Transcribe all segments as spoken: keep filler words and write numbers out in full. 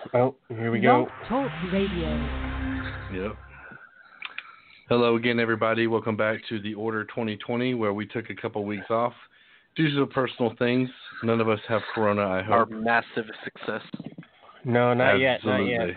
Oh, here we Blog go. Talk Radio. Yep. Hello again, everybody. Welcome back to the Order twenty twenty, where we took a couple weeks off due to personal things. None of us have corona, I Our hope. massive success. No, not yet, not Absolutely.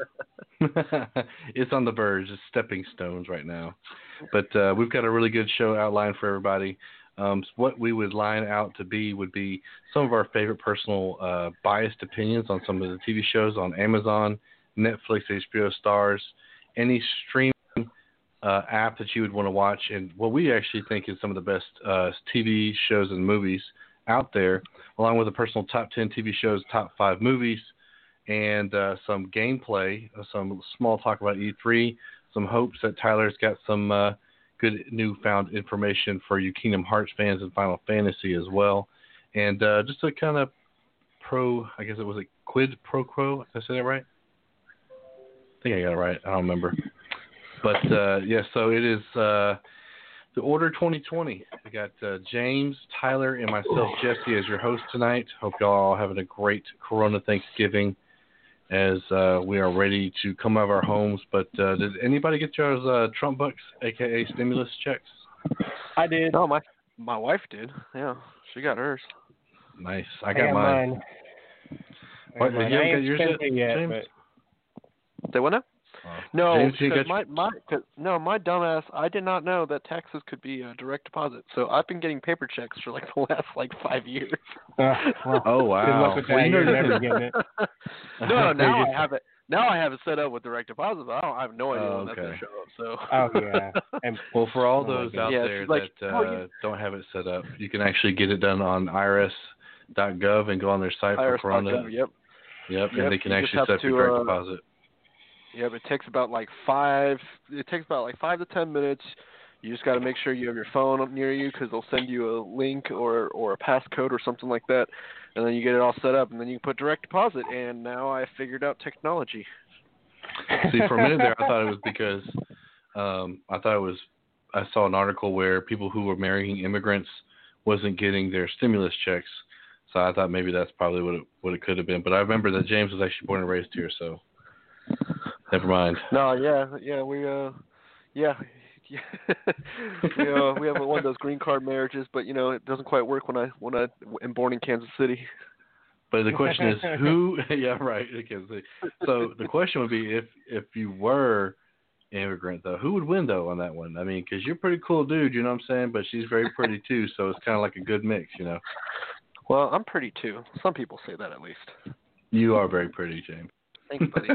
yet. It's on the verge. It's stepping stones right now. But uh, we've got a really good show outlined for everybody. Um, so what we would line out to be would be some of our favorite personal uh, biased opinions on some of the T V shows on Amazon, Netflix, H B O Stars, any streaming uh, app that you would want to watch, and what we actually think is some of the best uh, T V shows and movies out there, along with a personal top ten T V shows, top five movies, and uh, some gameplay, uh, some small talk about E three, some hopes that Tyler's got some uh, good newfound information for you Kingdom Hearts fans and Final Fantasy as well. And uh, just a kind of pro, I guess it was a quid pro quo. Did I say that right? I think I got it right. I don't remember. But, uh, yeah, so it is uh, the Order twenty twenty. We got uh, James, Tyler, and myself, Jesse, as your host tonight. Hope y'all are having a great Corona Thanksgiving as uh, we are ready to come out of our homes. But uh, did anybody get yours uh, Trump bucks, a k a stimulus checks? I did. No, my my wife did. Yeah, she got hers. Nice. I I got, got mine. mine. I What, got mine. you I haven't got ain't yours spent yet, it yet, James? but They went up? Oh. No, James, you because got my, your- my cause, no, my dumbass. I did not know that taxes could be a direct deposit. So I've been getting paper checks for like the last like five years. uh, well, Oh, good wow. luck with Well, that. you know You're this never is- getting it. no, now You just- I have it. Now I have it set up with direct deposit, but I, don't, I have no idea Oh, when that's okay. gonna show up. So. Oh yeah. And Well, for all Oh, my those goodness. out Yeah, there she's like, that uh, "Oh, you-" don't have it set up, you can actually get it done on I R S dot gov and go on their site for I R S dot Corona. gov, Yep. Yep, Yep, and they can you just actually have set up your to, direct uh, deposit. Yep, it takes about like five. It takes about like five to ten minutes. You just got to make sure you have your phone near you because they'll send you a link or or a passcode or something like that, and then you get it all set up, and then you can put direct deposit. And now I figured out technology. See, for a minute there, I thought it was because um, I thought it was. I saw an article where people who were marrying immigrants wasn't getting their stimulus checks, so I thought maybe that's probably what it what it could have been. But I remember that James was actually born and raised here, so never mind. No, yeah, yeah, we uh, yeah. Yeah. we, uh, we have one of those green card marriages, but you know it doesn't quite work when I when I am born in Kansas City. But the question is, who? Yeah, right. Okay, so, so the question would be, if if you were an immigrant, though, who would win though on that one? I mean, because you're a pretty cool dude, you know what I'm saying? But she's very pretty too, so it's kind of like a good mix, you know. Well, I'm pretty too. Some people say that at least. You are very pretty, James. Thanks, buddy.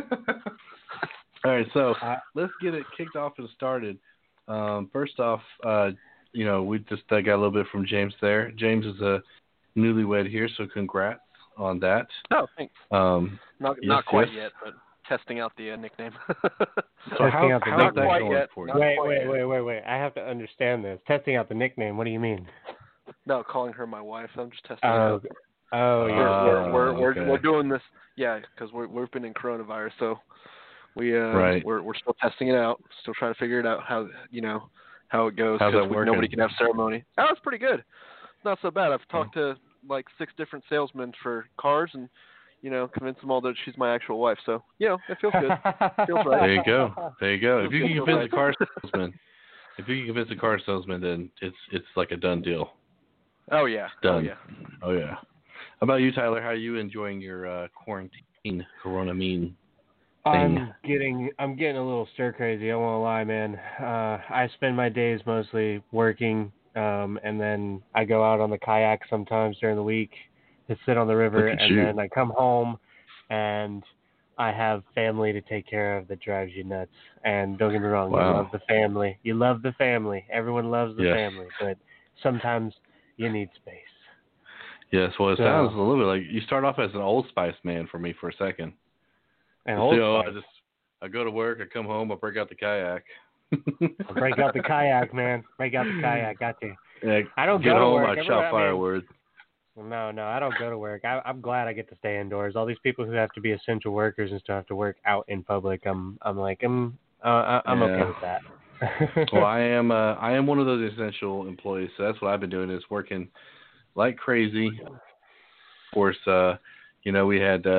All right, so Uh, let's get it kicked off and started. Um, first off, uh, you know, we just uh, got a little bit from James there. James is a newlywed here, so congrats on that. Oh, thanks. Um, Not yes, not quite yes. yet, but testing out the uh, nickname. So Testing how, out the how's that nickname. Not quite going yet. for you? Not wait, quite wait, yet. wait, wait, wait. I have to understand this. Testing out the nickname. What do you mean? No, calling her my wife. I'm just testing it Oh, out. oh We're, yeah. Uh, we're, we're, okay. we're, we're doing this, yeah, because we're, we've been in coronavirus, so we, uh, Right. we're, we're still testing it out, still trying to figure it out how, you know, how it goes, How's that because working? nobody can have ceremony. Oh, it's pretty good. It's not so bad. I've talked to, like, six different salesmen for cars and, you know, convinced them all that she's my actual wife, so, you know, it feels good. Feels right. There you go. There you go. If you can Feels convince a right. car salesman, if you can convince a car salesman, then it's it's like a done deal. Oh, yeah. Done. Oh, yeah. Oh yeah. How about you, Tyler? How are you enjoying your uh, quarantine, Corona mean? I'm getting I'm getting a little stir crazy. I won't lie, man. Uh, I spend my days mostly working, um, and then I go out on the kayak sometimes during the week to sit on the river, Look at and you. then I come home, and I have family to take care of that drives you nuts. And don't get me wrong, Wow. you love the family. You love the family. Everyone loves the Yes. family, but sometimes you need space. Yes. Well, it So- sounds a little bit like you start off as an Old Spice man for me for a second. And Just, Old you know, I Spice. just I go to work, I come home, I break out the kayak. Break out the kayak, man. Break out the kayak. Got you. Yeah, I don't get go to home, work. I Everyone- chop I mean- firewood. No, no, I don't go to work. I, I'm glad I get to stay indoors. All these people who have to be essential workers and still have to work out in public, I'm, I'm like, I'm, uh, I- I'm Yeah. okay with that. Well, I am uh, I am one of those essential employees, so that's what I've been doing is working like crazy. Of course, uh, you know, we had uh,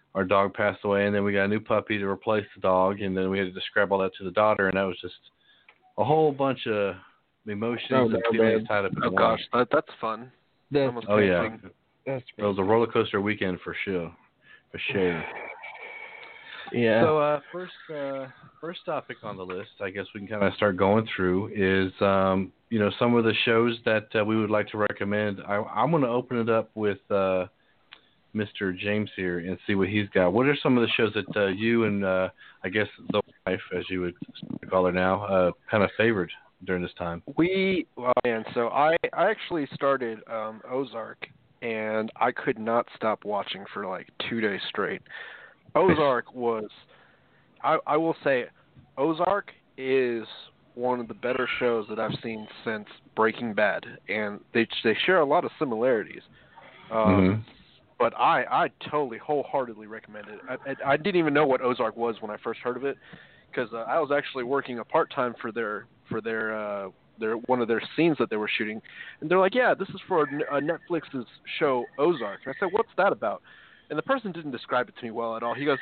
our dog passed away, and then we got a new puppy to replace the dog, and then we had to describe all that to the daughter, and that was just a whole bunch of emotions Oh, and no, feelings man. tied up in Oh one. gosh, that that's fun. That's, Almost Oh yeah, painful. that's it was a roller coaster weekend for sure, for sure. yeah. So uh, first, uh, first topic on the list, I guess we can kind of start going through is, um, you know, some of the shows that uh, we would like to recommend. I, I'm going to open it up with uh, Mister James here and see what he's got. What are some of the shows that uh, you and uh, I guess the wife, as you would call her now, uh, kind of favored during this time? We, well, man, so I, I actually started um, Ozark, and I could not stop watching for like two days straight. Ozark was, I, I will say, Ozark is one of the better shows that I've seen since Breaking Bad, and they they share a lot of similarities. Um, Mm-hmm. But I, I totally, wholeheartedly recommend it. I, I, I didn't even know what Ozark was when I first heard of it, because uh, I was actually working a part time for their for their uh, their one of their scenes that they were shooting, and they're like, "Yeah, this is for uh, Netflix's show Ozark." And I said, "What's that about?" And the person didn't describe it to me well at all. He goes,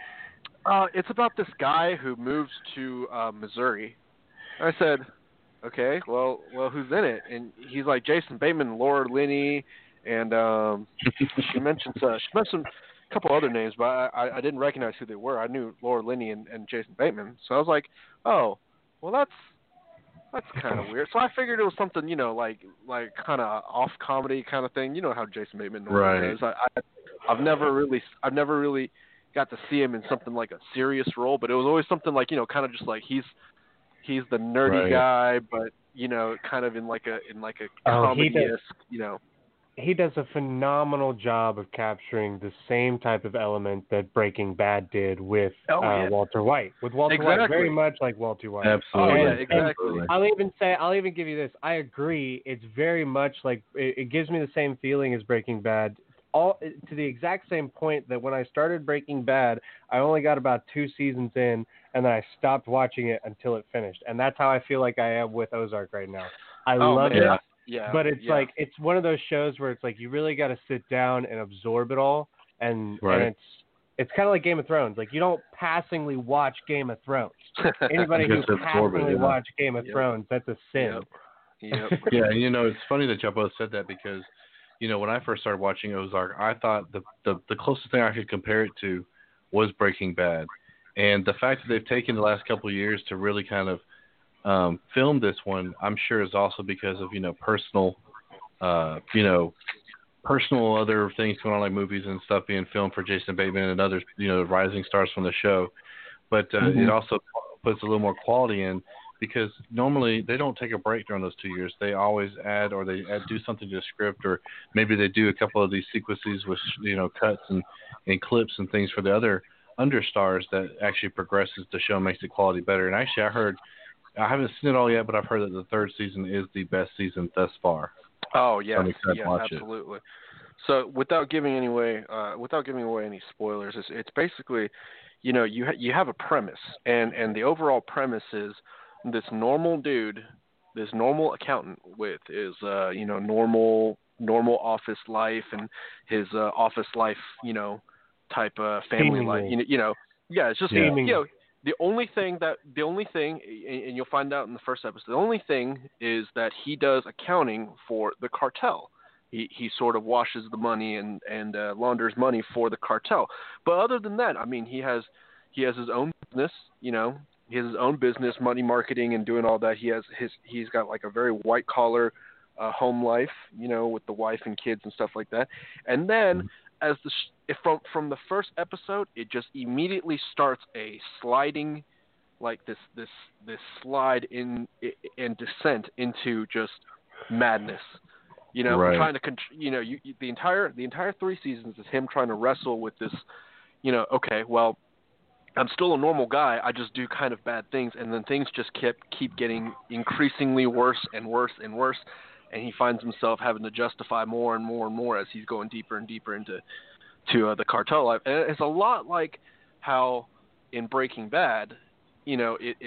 uh, "It's about this guy who moves to uh, Missouri." And I said, "Okay, well, well, who's in it?" And he's like, "Jason Bateman, Laura Linney." And um, she mentions uh, she mentioned a couple other names, but I, I, I didn't recognize who they were. I knew Laura Linney and, and Jason Bateman, so I was like, oh, well that's that's kind of weird. So I figured it was something, you know, like like kind of off comedy kind of thing. You know how Jason Bateman normally Right. does. I, I I've never really I've never really got to see him in something like a serious role, but it was always something like, you know, kind of just like he's he's the nerdy Right. guy, but you know, kind of in like a in like a Oh, he comedy-esque, does- you know. he does a phenomenal job of capturing the same type of element that Breaking Bad did with Oh, uh, yeah. Walter White. With Walter White, Exactly. very much like Walter White. Absolutely. Oh, yeah, And- exactly. Absolutely. I'll even say, I'll even give you this. I agree. It's very much like it, it gives me the same feeling as Breaking Bad. All to the exact same point that when I started Breaking Bad, I only got about two seasons in, and then I stopped watching it until it finished. And that's how I feel like I am with Ozark right now. I Oh, love man. it. Yeah, But it's yeah. like it's one of those shows where it's like you really got to sit down and absorb it all, and Right. and it's it's kind of like Game of Thrones. Like you don't passingly watch Game of Thrones. Anybody You who have to absorb it, passingly yeah. watch Game of Yep. Thrones, that's a sin. Yep. Yep. Yeah, and you know, it's funny that y'all both said that because, you know, when I first started watching Ozark, I thought the, the, the closest thing I could compare it to was Breaking Bad. And the fact that they've taken the last couple of years to really kind of um, film this one, I'm sure is also because of, you know, personal, uh, you know, personal other things going on, like movies and stuff being filmed for Jason Bateman and others, you know, rising stars from the show. But uh, Mm-hmm. it also puts a little more quality in, because normally they don't take a break during those two years. They always add, or they add, do something to the script, or maybe they do a couple of these sequences with, you know, cuts and, and clips and things for the other understars that actually progresses the show, makes the quality better. And actually, I heard, I haven't seen it all yet, but I've heard that the third season is the best season thus far. Oh yes, I'm excited to yes, watch it. absolutely. So without giving any way, uh, without giving away any spoilers, it's, it's basically, you know, you ha- you have a premise, and and the overall premise is this normal dude, this normal accountant with his, uh, you know, normal normal office life and his uh, office life, you know, type uh, family life, Seemingly. you know, you know, yeah, it's just Yeah. you know. The only thing that the only thing, and you'll find out in the first episode, the only thing is that he does accounting for the cartel. He he sort of washes the money and and uh, launders money for the cartel. But other than that, I mean, he has he has his own business. You know, he has his own business, money marketing, and doing all that. He has his he's got like a very white collar uh, home life. You know, with the wife and kids and stuff like that. And then as the sh- if from from the first episode, it just immediately starts a sliding, like this this this slide in in descent into just madness. You know, Right. trying to con- you know you, you, the entire the entire three seasons is him trying to wrestle with this. You know, okay, well, I'm still a normal guy. I just do kind of bad things, and then things just keep keep getting increasingly worse and worse and worse. And he finds himself having to justify more and more and more as he's going deeper and deeper into to uh, the cartel life. And it's a lot like how in Breaking Bad, you know, it, it's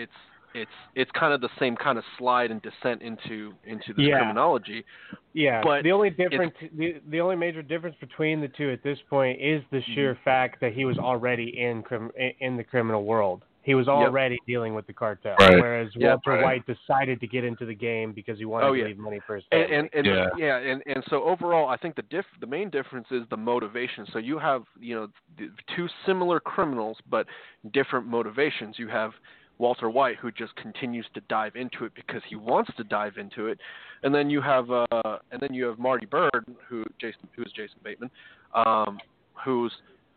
it's it's kind of the same kind of slide and descent into into this Yeah. criminology. Yeah, But the only difference, the, the only major difference between the two at this point is the sheer Mm-hmm. fact that he was already in crim, in the criminal world. He was already dealing with the cartel, Right. whereas Yep, Walter right. White decided to get into the game because he wanted Oh, to yeah. leave money for his And family. and, and Yeah. yeah, and, and so overall, I think the diff the main difference is the motivation. So you have you know the, two similar criminals, but different motivations. You have Walter White, who just continues to dive into it because he wants to dive into it, and then you have uh, and then you have Marty Byrde, who Jason who is Jason Bateman, um, who's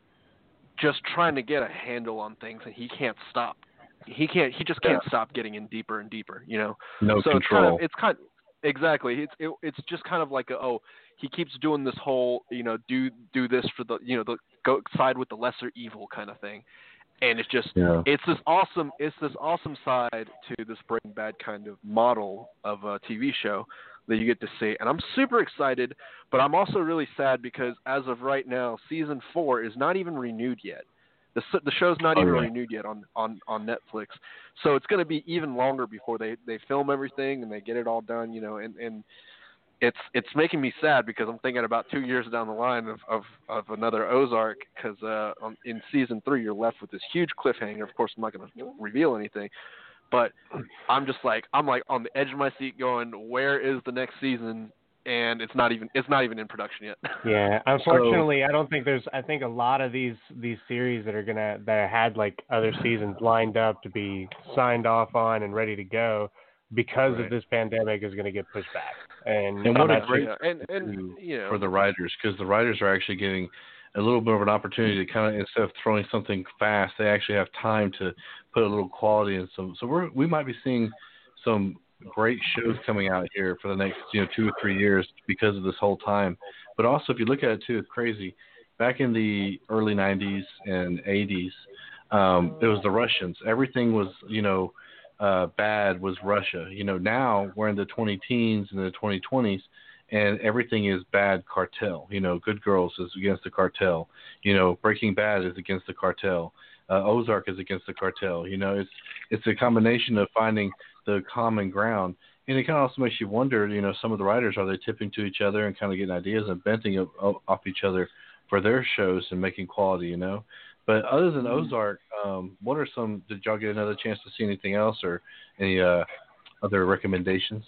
just trying to get a handle on things, and he can't stop. He can't. He just can't Yeah. stop getting in deeper and deeper. You know. No so control. it's kind of it's kind exactly. It's it, it's just kind of like a, oh, he keeps doing this whole you know do do this for the you know the go side with the lesser evil kind of thing, and it's just Yeah. it's this awesome it's this awesome side to this Breaking Bad kind of model of a T V show that you get to see, and I'm super excited, but I'm also really sad because as of right now, season four is not even renewed yet. The the show's not Oh, even yeah. renewed yet on, on, on Netflix, so it's going to be even longer before they, they film everything and they get it all done, you know. And, and it's it's making me sad because I'm thinking about two years down the line of of, of another Ozark because uh, on, in season three you're left with this huge cliffhanger. Of course, I'm not going to reveal anything, but I'm just like I'm like on the edge of my seat, going, where is the next season? And it's not even it's not even in production yet. Yeah, unfortunately, I don't think there's. I think a lot of these these series that are gonna that had like other seasons lined up to be signed off on and ready to go because Right. of this pandemic is gonna get pushed back. And, And what I'm a not great sure- yeah. and and to- you know for the writers, because the writers are actually getting a little bit of an opportunity to kind of, instead of throwing something fast, they actually have time to put a little quality in some. So we're we might be seeing some great shows coming out here for the next you know two or three years because of this whole time. But also, if you look at it too, it's crazy. Back in the early nineties and eighties, um, it was the Russians. Everything was you know uh, bad was Russia. You know now we're in the twenty teens and the twenty twenties. And everything is bad cartel. You know, Good Girls is against the cartel. You know, Breaking Bad is against the cartel. Uh, Ozark is against the cartel. You know, it's it's a combination of finding the common ground, and it kind of also makes you wonder. You know, some of the writers, are they tipping to each other and kind of getting ideas and venting off off each other for their shows and making quality? You know, but other than Ozark, um, what are some? Did y'all get another chance to see anything else or any uh, other recommendations?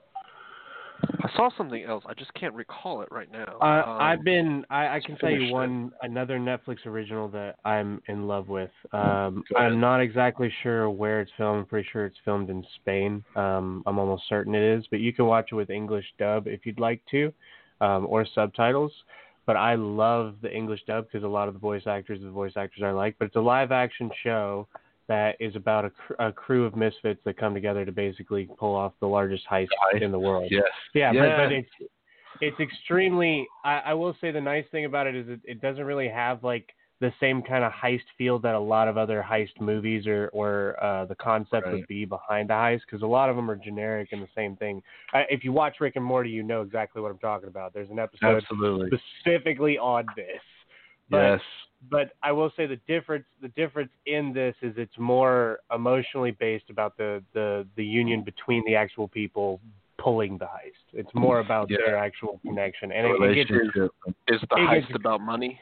I saw something else. I just can't recall it right now. Uh, um, I've been. I, I can tell you finished it. one another Netflix original that I'm in love with. Um, Go ahead. I'm not exactly sure where it's filmed. I'm pretty sure it's filmed in Spain. Um, I'm almost certain it is. But you can watch it with English dub if you'd like to, um, or subtitles. But I love the English dub because a lot of the voice actors, the voice actors I like. But it's a live action show that is about a, cr- a crew of misfits that come together to basically pull off the largest heist Heist. in the world. Yes. Yeah, Yeah. But, but it's it's extremely. I, I will say the nice thing about it is it, it doesn't really have like the same kind of heist feel that a lot of other heist movies or or uh, the concept Right. would be behind a heist, because a lot of them are generic and the same thing. I, if you watch Rick and Morty, you know exactly what I'm talking about. There's an episode Absolutely. specifically on this. But, Yes. But I will say the difference the difference in this is it's more emotionally based about the, the, the union between the actual people pulling the heist. It's more about Yeah. their actual connection. And The it, it gets relationship. Is the it heist gets- about money?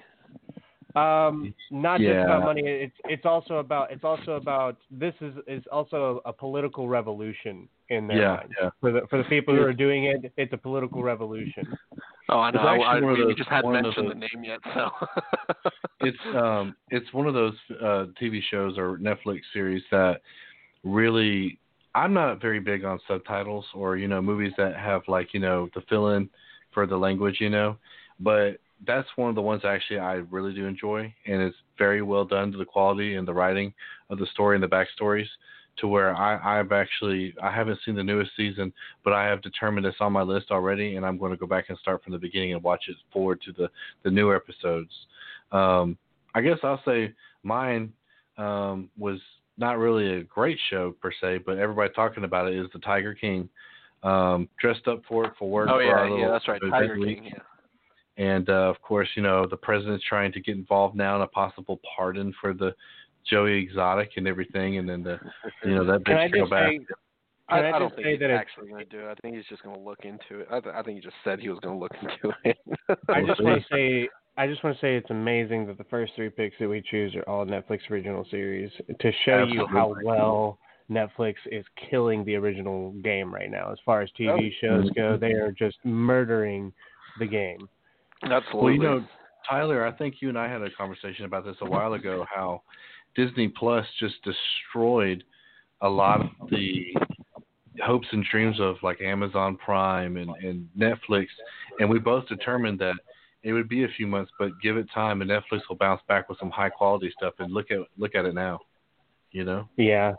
um, not just Yeah. about money. It's it's also about it's also about this is is also a, a political revolution in their Yeah, minds. yeah. For the for the people who are doing it, it's a political revolution. Oh, I know. It's actually I, I, one of we those- just hadn't one of mentioned those- the name yet, so. It's um it's one of those uh, T V shows or Netflix series that really, I'm not very big on subtitles or you know movies that have like you know the fill in for the language, you know, but that's one of the ones actually I really do enjoy, and it's very well done to the quality and the writing of the story and the backstories, to where I, I've actually I haven't seen the newest season, but I have determined it's on my list already, and I'm going to go back and start from the beginning and watch it forward to the the newer episodes. Um, I guess I'll say mine um, was not really a great show per se, but everybody talking about it is the Tiger King. Um, dressed up for it for work. Oh, for yeah, our yeah, little that's right. event Tiger week. King, yeah. And uh, of course, you know the president's trying to get involved now in a possible pardon for the Joey Exotic and everything, and then the you know that Can I big just back. say? I, Can I, I don't just think say he's that it's actually going to do it. I think he's just going to look into it. I, th- I think he just said he was going to look into it. I We'll just see. want to say, I just want to say it's amazing that the first three picks that we choose are all Netflix original series to show you how Absolutely. well Netflix is killing the original game right now. As far as T V Oh. shows go, they are just murdering the game. Absolutely. Well, you know, Tyler, I think you and I had a conversation about this a while ago. How Disney Plus just destroyed a lot of the hopes and dreams of like Amazon Prime and, and Netflix, and we both determined that it would be a few months, but give it time, and Netflix will bounce back with some high quality stuff. And look at look at it now, you know. Yeah.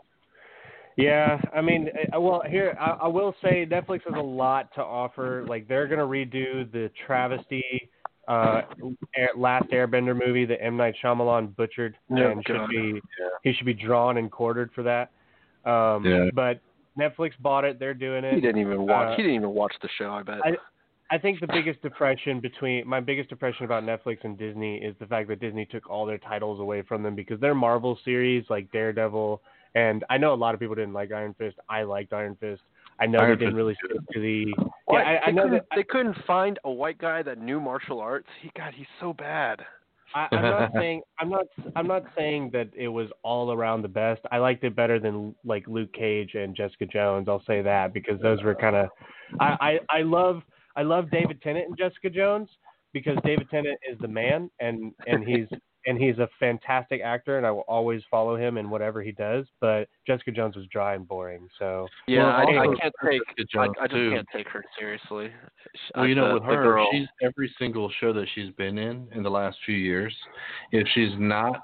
Yeah, I mean, uh, well, here I, I will say Netflix has a lot to offer. Like they're gonna redo the travesty uh, Air, Last Airbender movie that M Night Shyamalan butchered, No, and should God. be Yeah. he should be drawn and quartered for that. Um, Yeah. But Netflix bought it; they're doing it. He didn't even watch. Uh, he didn't even watch the show. I bet. I, I think the biggest depression between my biggest depression about Netflix and Disney is the fact that Disney took all their titles away from them because their Marvel series like Daredevil, and I know a lot of people didn't like Iron Fist. I liked Iron Fist. I know Iron they didn't Fist really is stick to the. What? Yeah, I, I they know couldn't, that. they couldn't find a white guy that knew martial arts. He God, he's so bad. I, I'm not saying I'm not I'm not saying that it was all around the best. I liked it better than like Luke Cage and Jessica Jones. I'll say that because those were kind of. I, I I love I love David Tennant and Jessica Jones because David Tennant is the man and and he's and he's a fantastic actor and I will always follow him in whatever he does. But Jessica Jones was dry and boring. So Yeah, Well, I, I also can't take. Jessica I, Jones, I just too. can't take her seriously. Well, you know, The- with the her, girl- she's every single show that she's been in in the last few years. If she's not,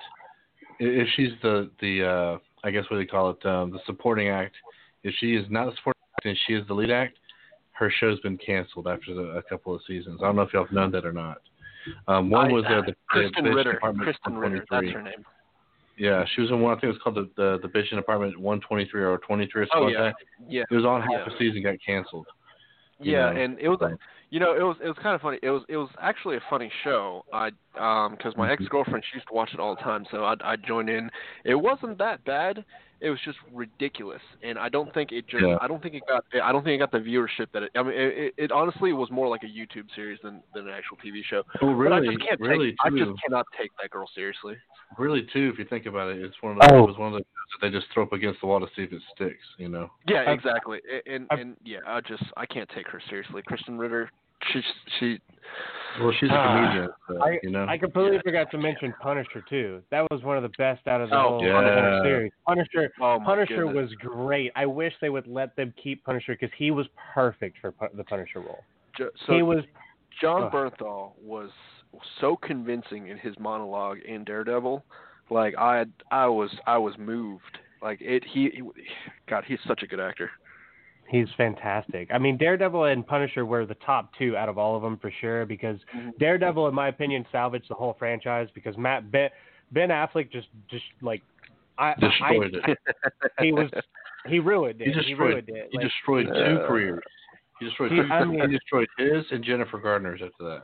if she's the the uh, I guess what they call it, um, the supporting act. If she is not the supporting act and she is the lead act, her show's been canceled after the, a couple of seasons. I don't know if y'all have known that or not. Um, one I- was uh, the Kristen the Bitch Ritter. Department Kristen Ritter. That's one twenty-three. her name. Yeah, she was in one. I think it was called the the, the Bitch Department one twenty-three or twenty-three or Oh something yeah, like yeah. that. It was on half Yeah. a season, got canceled. you Yeah, know, and it was, so. you know, it was it was kind of funny. It was it was actually a funny show. I um because my ex girlfriend, she used to watch it all the time, so I I joined in. It wasn't that bad. It was just ridiculous, and I don't think it just Yeah. I don't think it got I don't think it got the viewership that it. I mean, it, it, it honestly was more like a YouTube series than than an actual T V show. Well, But I really, just can't really take, I too. just cannot take that girl seriously. Really, too, if you think about it, it's one of those. Oh. It was one of those that they just throw up against the wall to see if it sticks. You know. Yeah, I've- exactly. A- And I've- and yeah, I just I can't take her seriously. Kristen Ritter, she she Well, she's a Ah, comedian, so, I, you know. I completely forgot to mention Punisher too. That was one of the best out of the Oh, whole, yeah. the whole series. Punisher, oh my Punisher goodness. was great. I wish they would let them keep Punisher because he was perfect for pu- the Punisher role. Jo- so he was. John Ugh. Bernthal was so convincing in his monologue in Daredevil. Like I I was I was moved. Like it he, he God, he's such a good actor. He's fantastic. I mean, Daredevil and Punisher were the top two out of all of them for sure. Because Mhm. Daredevil, in my opinion, salvaged the whole franchise. Because Matt Ben, Ben Affleck just just like I Destroyed I, it. he was he ruined it. He He, destroyed. ruined it. He Like, destroyed Uh, two careers. He destroyed. he- Two, I mean- he destroyed his and Jennifer Gardner's after that.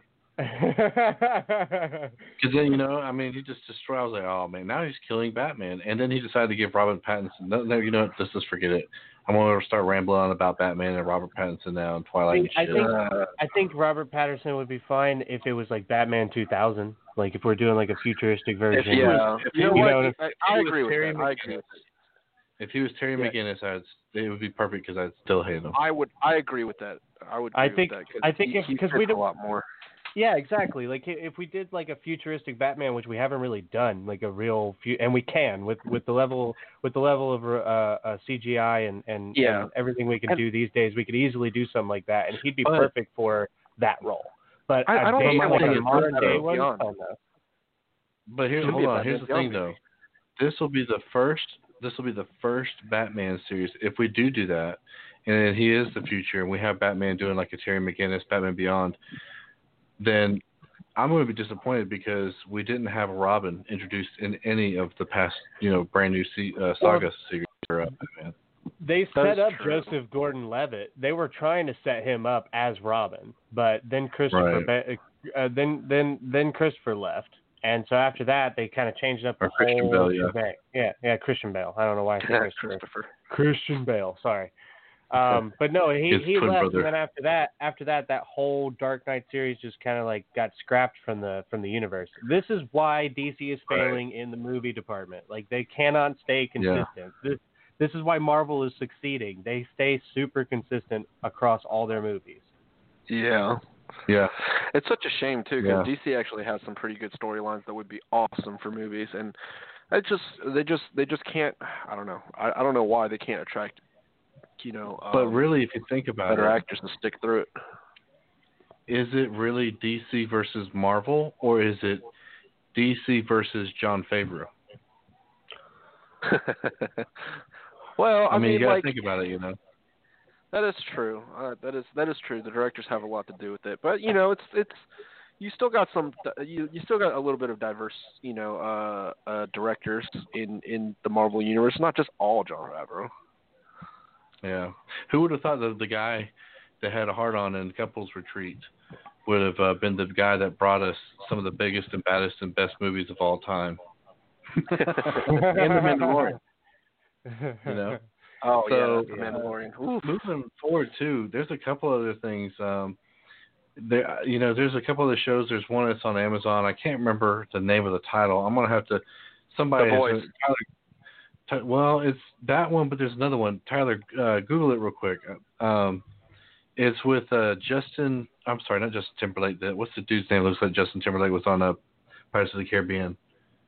Because then you know, I mean, he just destroyed. I was like, oh man, now he's killing Batman, and then he decided to give Robert Pattinson. No, no, you know what? Let's just forget it. I'm gonna start rambling on about Batman and Robert Pattinson now and Twilight and I shit. think Uh, I think Robert Patterson would be fine if it was like Batman two thousand. Like if we're doing like a futuristic If version. he was- yeah, if you he know was- what? you know, I, if I he was agree with Terry that. I agree with that. If he was Terry Yeah. McGinnis, I'd, it would be perfect because I'd still hate him. I would I agree with that. I would. Agree I think- with that 'cause I think he, if- he 'cause fits we a don't- lot more. Yeah, exactly. Like i- if we did like a futuristic Batman, which we haven't really done, like a real, fu- and we can with, with the level with the level of uh, uh, C G I and and, Yeah. and everything we can And- do these days, we could easily do something like that, and he'd be But- perfect for that role. But I- a I don't day- think like it a was modern better day than one. Beyond. Oh no. But here's Should hold be a on. Batman Here's the Beyond thing, though. movie. This will be the first. This will be the first Batman series. If we do do that, and he is the future, and we have Batman doing like a Terry McGinnis, Batman Beyond, then I'm going to be disappointed because we didn't have Robin introduced in any of the past, you know, brand new se- uh, saga series for uh, Batman. They That set is up true. Joseph Gordon-Levitt. They were trying to set him up as Robin, but then Christopher, Right. Be- uh, then then then Christopher left, And so after that, they kind of changed up the or Christian whole Bale, yeah. shebang. Yeah, yeah, Christian Bale. I don't know why I said Christopher. Christopher. Christian Bale. Sorry. Um, but no, he His he twin left, brother. and then after that, after that, that whole Dark Knight series just kind of like got scrapped from the from the universe. This is why D C is failing right. in the movie department. Like they cannot stay consistent. Yeah. This this is why Marvel is succeeding. They stay super consistent across all their movies. Yeah. Yeah, it's such a shame too because yeah. D C actually has some pretty good storylines that would be awesome for movies, and I just they just they just can't. I don't know. I, I don't know why they can't attract, you know. Um, but really, if you think about better it, actors to stick through it. Is it really D C versus Marvel, or is it D C versus Jon Favreau? well, I, I mean, mean, you gotta like, think about it, you know. That is true. Uh, that is that is true. The directors have a lot to do with it, but you know, it's it's you still got some you you still got a little bit of diverse, you know, uh, uh, directors in, in the Marvel universe, not just all Jon Favreau. Yeah, who would have thought that the guy that had a heart-on in Couples Retreat would have uh, been the guy that brought us some of the biggest and baddest and best movies of all time, and The Mandalorian. You know. Oh, so, yeah, The Mandalorian. Uh, moving forward, too, there's a couple other things. Um, there, you know, there's a couple of the shows. There's one that's on Amazon. I can't remember the name of the title. I'm going to have to – somebody The has Voice. A, Tyler, well, it's that one, but there's another one. Tyler, uh, Google it real quick. Um, it's with uh, Justin – I'm sorry, not Justin Timberlake. The, what's the dude's name? Looks like Justin Timberlake was on uh, Pirates of the Caribbean.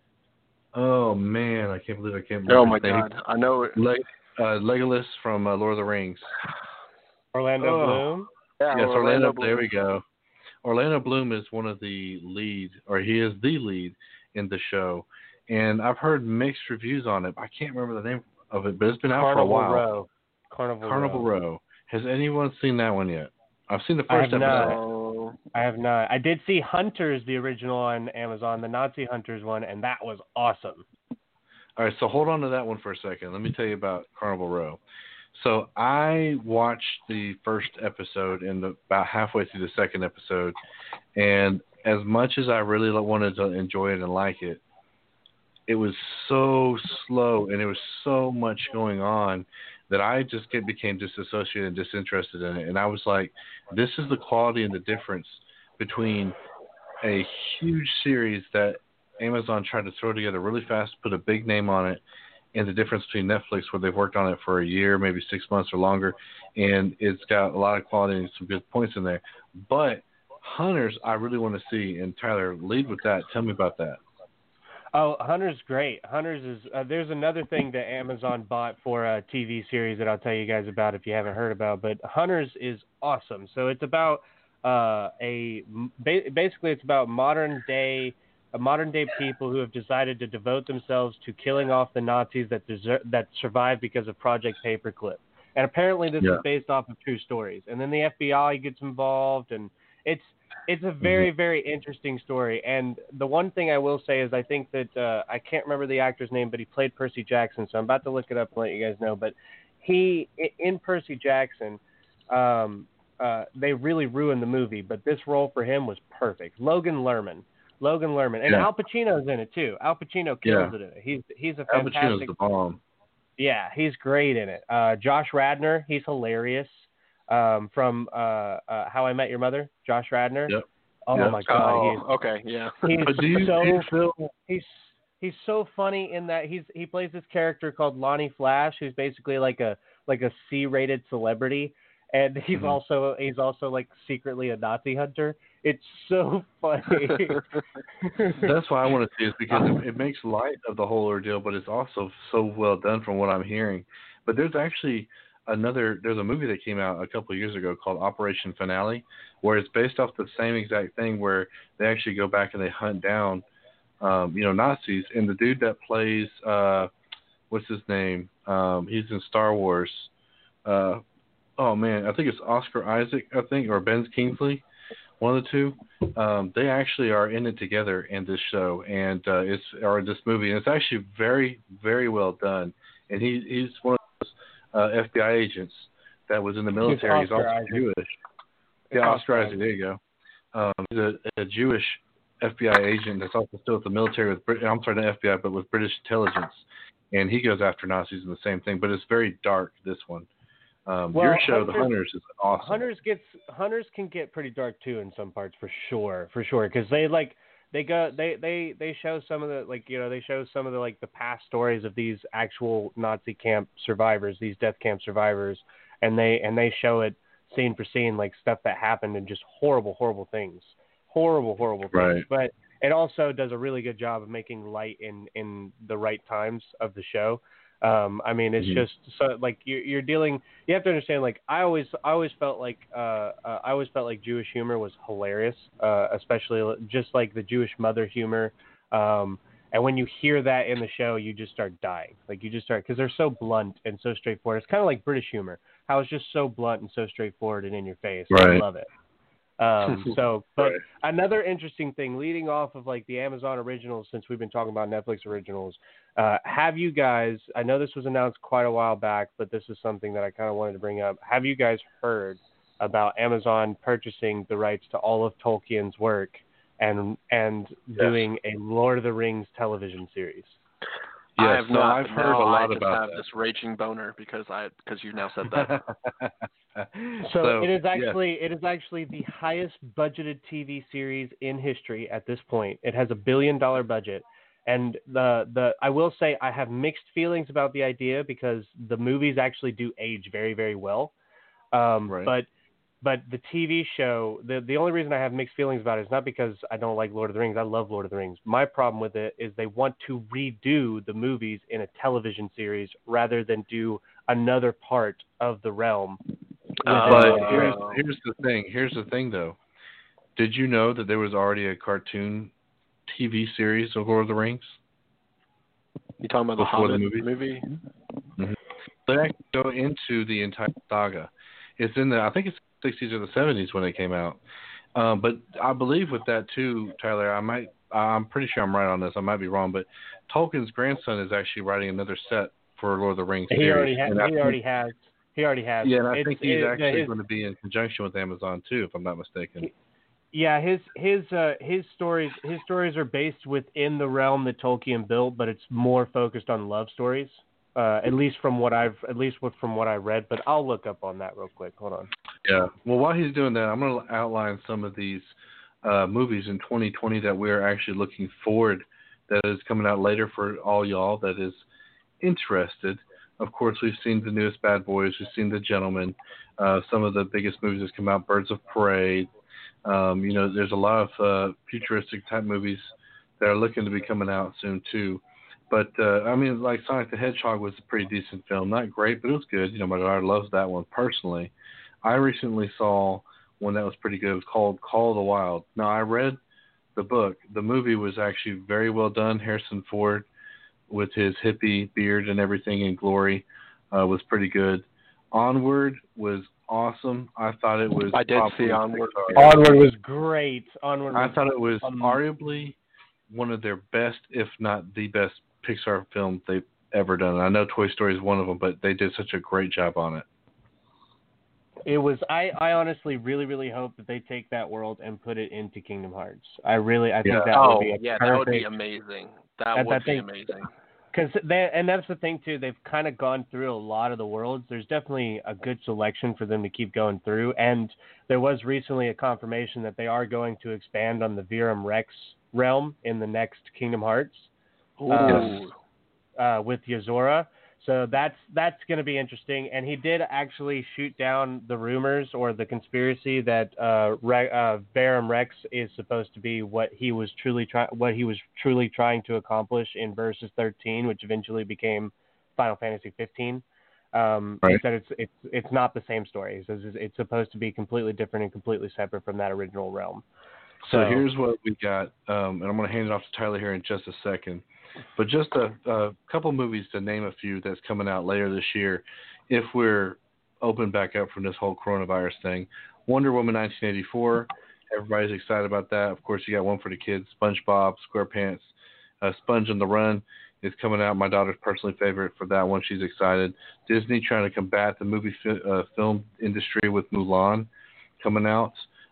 Oh, man. I can't believe I can't believe Oh, his my name. God. I know it. Le- Uh, Legolas from uh, Lord of the Rings. Orlando oh. Bloom? Yeah, yes, Orlando, Orlando Bloom. There we go. Orlando Bloom is one of the lead, or he is the lead in the show. And I've heard mixed reviews on it. I can't remember the name of it, but it's been out Carnival for a while. Row. Carnival, Carnival Row. Row. Has anyone seen that one yet? I've seen the I first have episode. Not. I have not. I did see Hunters, the original on Amazon, the Nazi Hunters one, and that was awesome. All right, so hold on to that one for a second. Let me tell you about Carnival Row. So I watched the first episode and the, about halfway through the second episode, and as much as I really wanted to enjoy it and like it, it was so slow and there was so much going on that I just get, became disassociated and disinterested in it. And I was like, this is the quality and the difference between a huge series that Amazon tried to throw together really fast, put a big name on it, and the difference between Netflix, where they've worked on it for a year, maybe six months or longer, and it's got a lot of quality and some good points in there. But Hunters, I really want to see, and Tyler, lead with that. Tell me about that. Oh, Hunters great. Hunters is uh, there's another thing that Amazon bought for a T V series that I'll tell you guys about if you haven't heard about. But Hunters is awesome. So it's about uh, a basically it's about modern day. modern day people who have decided to devote themselves to killing off the Nazis that deser- that survived because of Project Paperclip. And apparently this yeah. is based off of true stories. And then the F B I gets involved, and it's it's a very, mm-hmm. very interesting story. And the one thing I will say is I think that uh, I can't remember the actor's name, but he played Percy Jackson, so I'm about to look it up and let you guys know. But he, in Percy Jackson, um, uh, they really ruined the movie, but this role for him was perfect. Logan Lerman. Logan Lerman. And yeah. Al Pacino's in it, too. Al Pacino kills yeah. it in it. He's he's a Al fantastic... Pacino's the bomb. Yeah, he's great in it. Uh, Josh Radnor, he's hilarious. Um, from uh, uh, How I Met Your Mother, Josh Radnor. Yep. Oh, yep. my God. Oh, he's, okay, yeah. He's but do you, so... do you feel... He's, he's so funny in that he's he plays this character called Lonnie Flash, who's basically like a like a C-rated celebrity. And he's mm-hmm. also he's also like secretly a Nazi hunter. It's so funny. That's why I want to see it, because it, it makes light of the whole ordeal, but it's also so well done from what I'm hearing. But there's actually another there's a movie that came out a couple of years ago called Operation Finale, where it's based off the same exact thing, where they actually go back and they hunt down um, you know Nazis. And the dude that plays uh, what's his name? Um, he's in Star Wars. Uh, Oh, man, I think it's Oscar Isaac, I think, or Ben Kingsley, one of the two. Um, they actually are in it together in this show, and uh, it's or this movie. And it's actually very, very well done. And he, he's one of those uh, F B I agents that was in the military. He's, he's also Isaac. Jewish. Yeah, Oscar Isaac, there you go. Um, he's a, a Jewish F B I agent that's also still with the military with Brit- I'm sorry, not F B I, but with British intelligence, and he goes after Nazis and the same thing. But it's very dark. This one. Um, Well, your show, Hunters, The Hunters, is awesome. Hunters gets Hunters can get pretty dark too in some parts for sure, for sure, because they like they go they, they they show some of the like you know they show some of the like the past stories of these actual Nazi camp survivors, these death camp survivors, and they and they show it scene for scene, like stuff that happened and just horrible, horrible things, horrible, horrible things. Right. But it also does a really good job of making light in in the right times of the show. Um, I mean, it's Mhm. just so like you're, you're dealing. You have to understand. Like I always, I always felt like uh, uh, I always felt like Jewish humor was hilarious, uh, especially just like the Jewish mother humor. Um, and when you hear that in the show, you just start dying. Like you just start because they're so blunt and so straightforward. It's kind of like British humor, how it's just so blunt and so straightforward and in your face. Right. I love it. Um, so, but Right. another interesting thing, leading off of like the Amazon originals, since we've been talking about Netflix originals, uh, have you guys? I know this was announced quite a while back, but this is something that I kind of wanted to bring up. Have you guys heard about Amazon purchasing the rights to all of Tolkien's work and and Yes. doing a Lord of the Rings television series? Yes, I have so not. I've but heard now a lot I just about have that. this raging boner because I because you now said that. So, it is yes. actually it is actually the highest budgeted T V series in history at this point. It has a billion dollar budget, and the the I will say I have mixed feelings about the idea because the movies actually do age very very well, um, Right. but but the T V show the the only reason I have mixed feelings about it is not because I don't like Lord of the Rings. I love Lord of the Rings. My problem with it is they want to redo the movies in a television series rather than do another part of the realm. Oh, But Uh, here's here's the thing. Here's the thing, though. Did you know that there was already a cartoon T V series of Lord of the Rings You talking about the before the Hobbit movie? movie? Mm-hmm. They actually go into the entire saga. It's in the I think it's the sixties or the seventies when it came out. Um, but I believe with that too, Tyler. I might. I'm pretty sure I'm right on this. I might be wrong, but Tolkien's grandson is actually writing another set for Lord of the Rings He series. already ha- And I he think- already has. He already has. Yeah, and I It's- think he's it- actually his- going to be in conjunction with Amazon too, if I'm not mistaken. Yeah, his his uh, his stories his stories are based within the realm that Tolkien built, but it's more focused on love stories. Uh, at least from what I've at least what, from what I read, but I'll look up on that real quick. Hold on. Yeah. Well, while he's doing that, I'm going to outline some of these uh, movies in twenty twenty that we're actually looking forward that is coming out later for all y'all that is interested. Of course, we've seen the newest Bad Boys. We've seen The Gentleman. Uh, some of the biggest movies that's come out, Birds of Prey. Um, you know, there's a lot of uh, futuristic type movies that are looking to be coming out soon too. But uh, I mean, like Sonic the Hedgehog was a pretty decent film. Not great, but it was good. You know, my daughter loves that one personally. I recently saw one that was pretty good. It was called Call of the Wild. Now, I read the book. The movie was actually very well done. Harrison Ford, with his hippie beard and everything in glory, uh, was pretty good. Onward was awesome. I thought it was. I did probably see Onward. Pixar. Onward was great. Onward. I Was, thought it was um, arguably one of their best, if not the best, Pixar film they've ever done. I know Toy Story is one of them, but they did such a great job on it. It was. I, I honestly really really hope that they take that world and put it into Kingdom Hearts. I really I think Yeah. that Oh, would be a yeah, perfect, that would be amazing. That That- would that be thing- amazing. Because they, and that's the thing too. They've kind of gone through a lot of the worlds. There's definitely a good selection for them to keep going through. And there was recently a confirmation that they are going to expand on the Virum Rex realm in the next Kingdom Hearts Ooh. Um, uh, with Yozora. So that's that's going to be interesting. And he did actually shoot down the rumors or the conspiracy that uh, Re- uh, Virum Rex is supposed to be what he was truly trying what he was truly trying to accomplish in Versus thirteen, which eventually became Final Fantasy fifteen. Um, Right. He said it's it's it's not the same story. He says it's, it's supposed to be completely different and completely separate from that original realm. So, So- here's what we got, um, and I'm going to hand it off to Tyler here in just a second. But just a, a couple movies to name a few that's coming out later this year, if we're open back up from this whole coronavirus thing. Wonder Woman nineteen eighty-four, everybody's excited about that. Of course, you got one for the kids, SpongeBob SquarePants, uh, Sponge on the Run is coming out. My daughter's personally favorite for that one. She's excited. Disney trying to combat the movie fi- uh, film industry with Mulan coming out.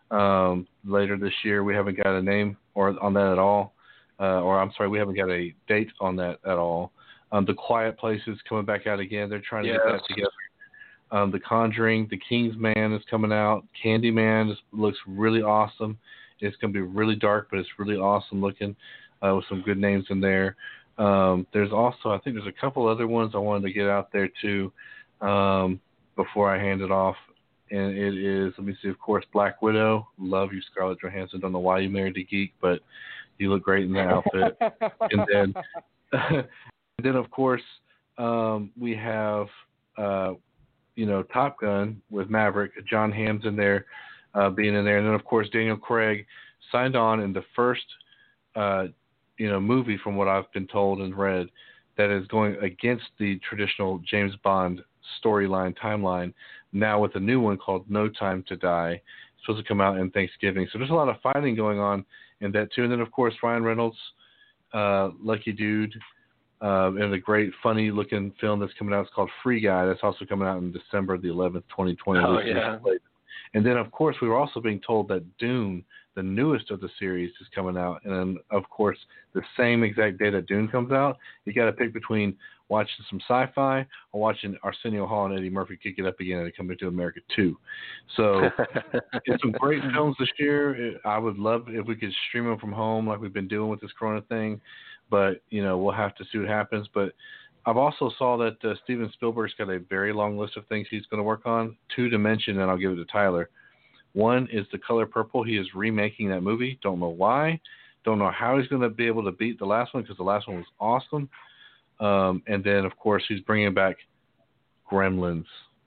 um, later this year. We haven't got a name or on that at all, uh, or I'm sorry, we haven't got a date on that at all. Um, the Quiet Place is coming back out again. They're trying to Yes. get that together. Um, the Conjuring, The King's Man is coming out. Candyman is, looks really awesome. It's going to be really dark, but it's really awesome looking, uh, with some good names in there. Um, there's also, I think there's a couple other ones I wanted to get out there too, um, before I hand it off. And it is, let me see, of course, Black Widow. Love you, Scarlett Johansson. Don't know why you married a geek, but you look great in that outfit. and then, and then of course, um, we have, uh, you know, Top Gun with Maverick, John Hamm's in there, uh, being in there. And then, of course, Daniel Craig signed on in the first, uh, you know, movie, from what I've been told and read, that is going against the traditional James Bond storyline timeline, now with a new one called No Time to Die. It's supposed to come out in Thanksgiving. So there's a lot of fighting going on in that, too. And then, of course, Ryan Reynolds, uh, Lucky Dude, Uh, and a great, funny-looking film that's coming out. It's called Free Guy. That's also coming out in December the eleventh, twenty twenty. Oh, yeah. And then, of course, we were also being told that Dune, the newest of the series, is coming out. And then, of course, the same exact day that Dune comes out, you got to pick between watching some sci-fi or watching Arsenio Hall and Eddie Murphy kick it up again and Coming to America two. So it's some great films this year. I would love if we could stream them from home like we've been doing with this Corona thing. But, you know, we'll have to see what happens. But I've also saw that uh, Steven Spielberg's got a very long list of things he's going to work on. Two to mention, and I'll give it to Tyler. One is The Color Purple. He is remaking that movie. Don't know why. Don't know how he's going to be able to beat the last one, because the last one was awesome. Um, and then, of course, he's bringing back Gremlins.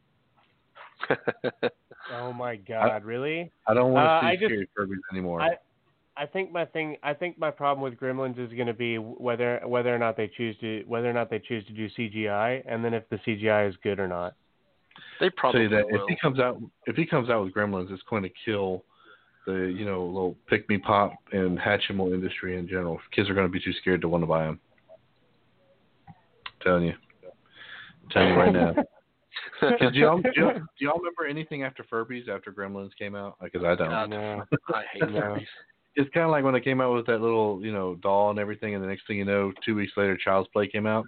Oh, my God. I, really? I don't want to uh, see I just, Scary Furbies anymore. I, I think my thing. I think my problem with Gremlins is going to be whether whether or not they choose to whether or not they choose to do C G I, and then if the C G I is good or not. They probably that will. if he comes out if he comes out with Gremlins, it's going to kill the you know little pick me pop and Hatchimal industry in general. Kids are going to be too scared to want to buy them. I'm telling you, I'm telling you right now. do, y'all, do, y'all, do y'all remember anything after Furbies, after Gremlins came out? Because I don't. God, No. I hate Furbies. It's kind of like when they came out with that little, you know, doll and everything, and the next thing you know, two weeks later, Child's Play came out.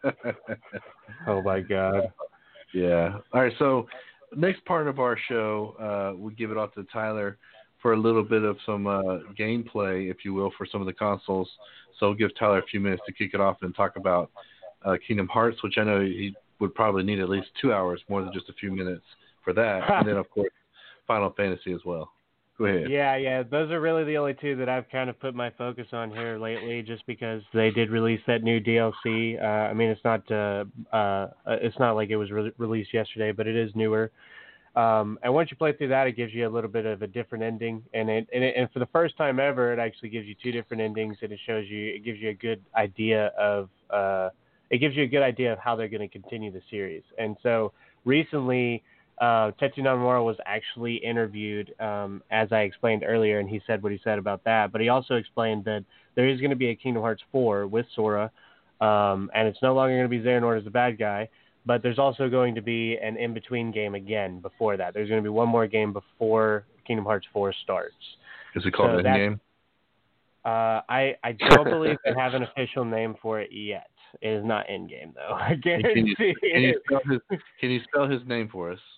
Oh my God. Yeah. All right. So, next part of our show, uh, we give it off to Tyler for a little bit of some uh, gameplay, if you will, for some of the consoles. So, we'll give Tyler a few minutes to kick it off and talk about uh, Kingdom Hearts, which I know he would probably need at least two hours, more than just a few minutes for that, and then of course Final Fantasy as well. Go ahead. Yeah, yeah, those are really the only two that I've kind of put my focus on here lately, just because they did release that new D L C. Uh, I mean, it's not uh, uh, it's not like it was re- released yesterday, but it is newer. Um, and once you play through that, it gives you a little bit of a different ending, and it, and, it, and for the first time ever, it actually gives you two different endings, and it shows you, it gives you a good idea of, uh, it gives you a good idea of how they're going to continue the series. And so recently, uh, Tetsu Nomura was actually interviewed, um, as I explained earlier, and he said what he said about that. But he also explained that there is going to be a Kingdom Hearts four with Sora, um, and it's no longer going to be Xehanort as the bad guy. But there's also going to be an in-between game again before that. There's going to be one more game before Kingdom Hearts four starts. Is it called so Endgame? Uh, I, I don't believe they have an official name for it yet. It is not Endgame, though. I guarantee can you, can you, it. spell his, can you spell his name for us?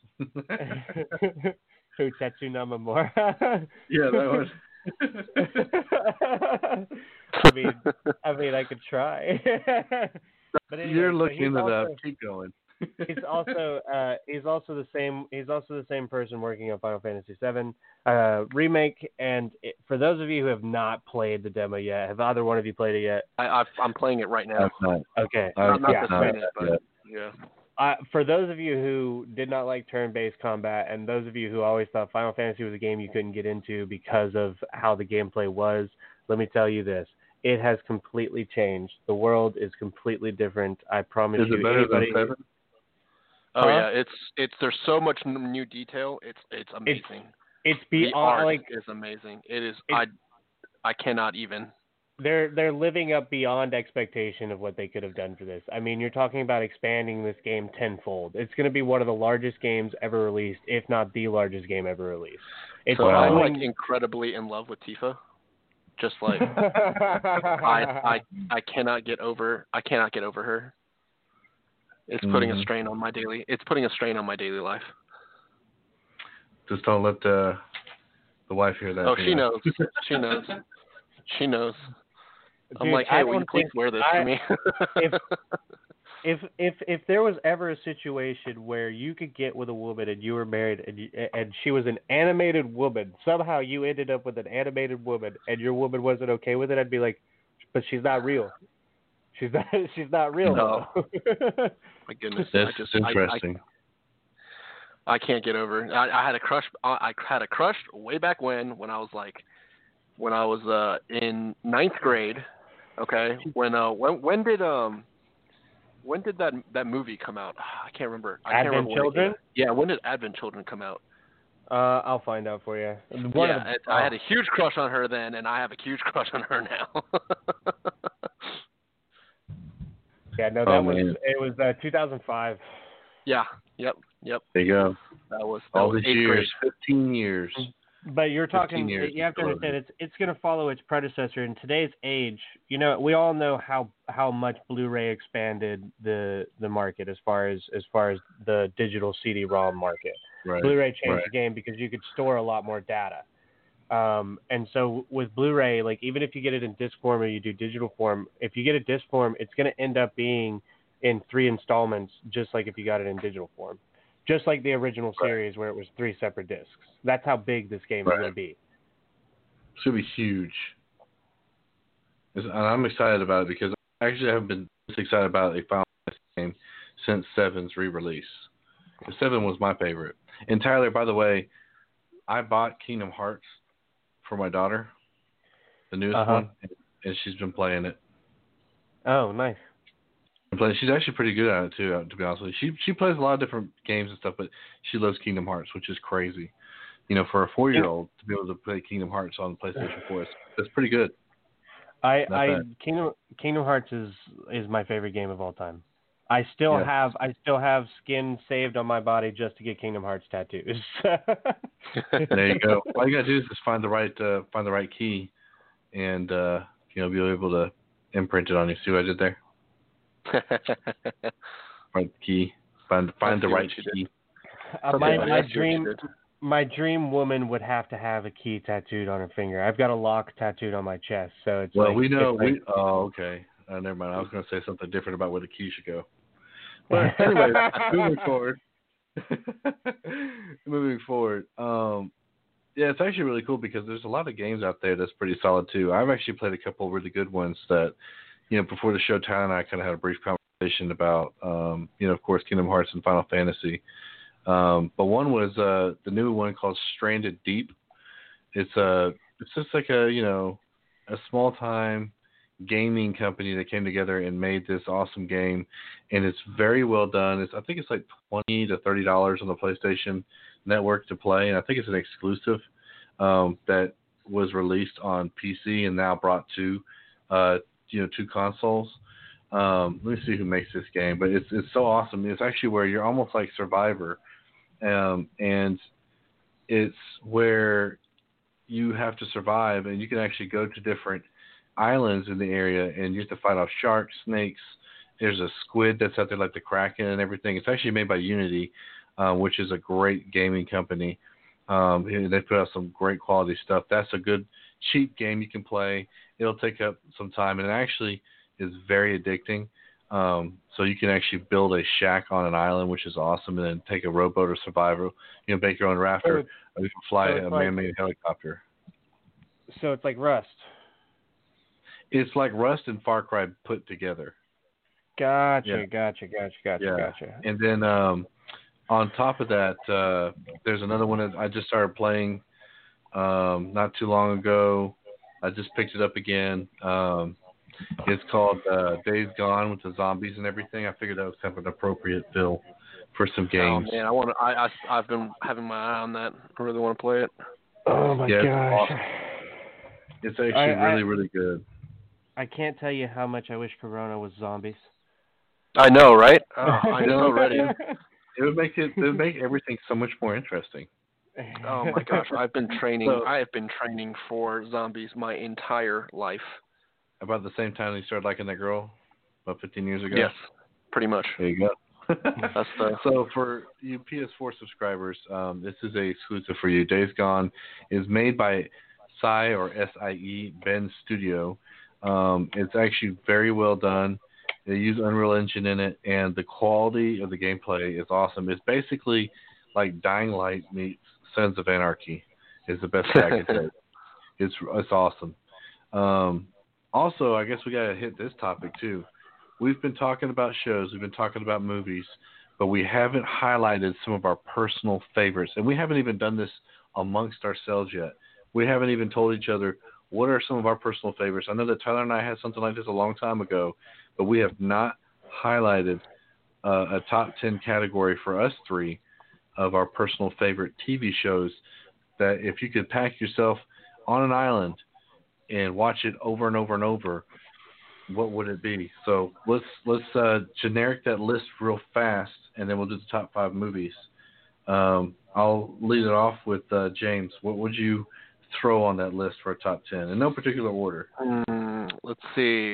Who, Tetsu Nomura? Yeah, that was. I mean, I mean, I could try. But anyway, You're looking so into also, that. Keep going. he's also uh, he's also the same he's also the same person working on Final Fantasy seven uh, remake. And it, for those of you who have not played the demo yet, have either one of you played it yet? I, I I'm playing it right now. Not, okay, I've not yeah. this not, minute, but yeah. Uh, for those of you who did not like turn-based combat, and those of you who always thought Final Fantasy was a game you couldn't get into because of how the gameplay was, let me tell you this. It has completely changed. The world is completely different. I promise Is you. it better anybody, than seven? Oh Huh? yeah, it's it's there's so much n- new detail. It's it's amazing. It's the beyond art like is amazing. It is. It- I I cannot even. they're they're living up beyond expectation of what they could have done for this. I mean, you're talking about expanding this game tenfold. It's going to be one of the largest games ever released, if not the largest game ever released. It's so I'm following... like incredibly in love with Tifa. Just like I I I cannot get over I cannot get over her. It's putting mm. a strain on my daily. It's putting a strain on my daily life. Just don't let the the wife hear that. Oh, she knows. She knows. She knows. I'm Dude, like, hey, will you please wear this I, for me? if, if if if there was ever a situation where you could get with a woman and you were married and you, and she was an animated woman, somehow you ended up with an animated woman and your woman wasn't okay with it, I'd be like, but she's not real. She's not. She's not real. No. My goodness, that's I just, interesting. I, I, I can't get over. I, I had a crush. I had a crush way back when, when I was like, when I was uh, in ninth grade. Okay, when uh, when when did um, when did that that movie come out? I can't remember. I Advent can't remember Children. Yeah, when did Advent Children come out? Uh, I'll find out for you. One yeah, the, I had a huge crush on her then, and I have a huge crush on her now. Yeah, no, that oh, was man. It was uh, two thousand five. Yeah, yep, yep. There you go. That was that all was these years, grade. fifteen years. But you're talking. Years you have to understand it's it's going to follow its predecessor in today's age. You know, we all know how how much Blu-ray expanded the the market as far as as far as the digital C D-ROM market. Right. Blu-ray changed right. the game because you could store a lot more data. Um, and so with Blu-ray, like even if you get it in disc form or you do digital form, if you get a disc form, it's going to end up being in three installments, just like if you got it in digital form, just like the original right. series where it was three separate discs. That's how big this game right. is going to be. It's going to be huge. And I'm excited about it because I actually haven't been this excited about a Final Fantasy game since seven's re-release. seven was my favorite. And Tyler, by the way, I bought Kingdom Hearts for my daughter, the newest uh-huh. one, and she's been playing it. Oh, nice. She's actually pretty good at it too, to be honest with you. She she plays a lot of different games and stuff, but she loves Kingdom Hearts, which is crazy. You know, for a four-year-old to be able to play Kingdom Hearts on PlayStation four, that's pretty good. I, I Kingdom Kingdom Hearts is is my favorite game of all time. I still yeah. have I still have skin saved on my body just to get Kingdom Hearts tattoos. There you go. All you gotta do is just find the right uh, find the right key, and uh, you know be able to imprint it on you. See what I did there? Find the key. Find find the right key. Uh, my my dream my dream woman would have to have a key tattooed on her finger. I've got a lock tattooed on my chest, so it's well like, we know like, we oh okay. Uh, never mind. I was going to say something different about where the key should go. But anyway, moving forward. moving forward. Um, yeah, it's actually really cool because there's a lot of games out there that's pretty solid too. I've actually played a couple of really good ones that, you know, before the show, Tyler and I kind of had a brief conversation about, um, you know, of course, Kingdom Hearts and Final Fantasy. Um, but one was uh, the new one called Stranded Deep. It's a, it's just like a, you know, a small time gaming company that came together and made this awesome game, and it's very well done. It's I think it's like twenty to thirty dollars on the PlayStation Network to play, and I think it's an exclusive um, that was released on P C and now brought to uh, you know two consoles. Um, let me see who makes this game, but it's it's so awesome. It's actually where you're almost like Survivor, um, and it's where you have to survive, and you can actually go to different islands in the area, and you have to fight off sharks, snakes. There's a squid that's out there like the Kraken and everything. It's actually made by Unity, uh, which is a great gaming company. Um, they put out some great quality stuff. That's a good, cheap game you can play. It'll take up some time, and it actually is very addicting. Um, so you can actually build a shack on an island, which is awesome, and then take a rowboat or survival. You know, make your own rafter, or you can fly so a like, man-made helicopter. So it's like Rust. It's like Rust and Far Cry put together. Gotcha, yeah. gotcha, gotcha, gotcha, yeah. gotcha. And then um, on top of that, uh, there's another one that I just started playing um, not too long ago. I just picked it up again. Um, it's called uh, Days Gone with the zombies and everything. I figured that was kind of an appropriate fill for some games. Oh man, I want to. I, I I've been having my eye on that. I really want to play it. Oh my yeah, gosh. It's, awesome. It's actually I, really, I, really good. I can't tell you how much I wish Corona was zombies. I know, right? Oh, I'm so ready. It would make it, it would make everything so much more interesting. Oh my gosh, I've been training. So, I have been training for zombies my entire life. About the same time you started liking that girl, about fifteen years ago. Yes, pretty much. There you go. That's the... So for you P S four subscribers, um, this is a exclusive for you. Days Gone is made by Sai or S I E Ben Studio. Um, it's actually very well done. They use Unreal Engine in it, and the quality of the gameplay is awesome. It's basically like Dying Light meets Sons of Anarchy. Is the best way I can say. It's it's awesome. Um, also, I guess we got to hit this topic too. We've been talking about shows, we've been talking about movies, but we haven't highlighted some of our personal favorites, and we haven't even done this amongst ourselves yet. We haven't even told each other what are some of our personal favorites. I know that Tyler and I had something like this a long time ago, but we have not highlighted uh, a top ten category for us three of our personal favorite T V shows that if you could pack yourself on an island and watch it over and over and over, what would it be? So let's let's uh, generic that list real fast, and then we'll do the top five movies. Um, I'll lead it off with uh, James. What would you throw on that list for a top ten in no particular order? Mm, let's see.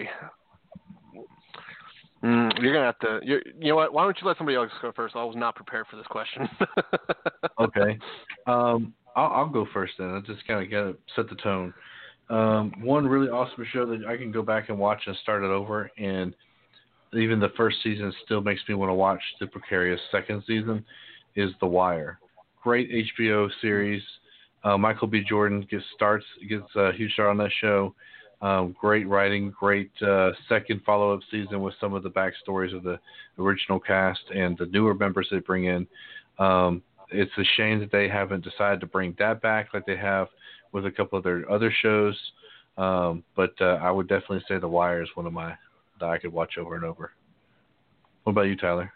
Mm, you're gonna have to. You're, you know what? Why don't you let somebody else go first? I was not prepared for this question. Okay, um, I'll, I'll go first then. I just kind of got to set the tone. Um, one really awesome show that I can go back and watch and start it over, and even the first season still makes me want to watch the precarious second season, is The Wire. Great H B O series. Uh, Michael B. Jordan gets starts gets a huge start on that show. Um, great writing, great uh, second follow-up season with some of the backstories of the original cast and the newer members they bring in. Um, it's a shame that they haven't decided to bring that back like they have with a couple of their other shows. Um, but uh, I would definitely say The Wire is one of my that I could watch over and over. What about you, Tyler?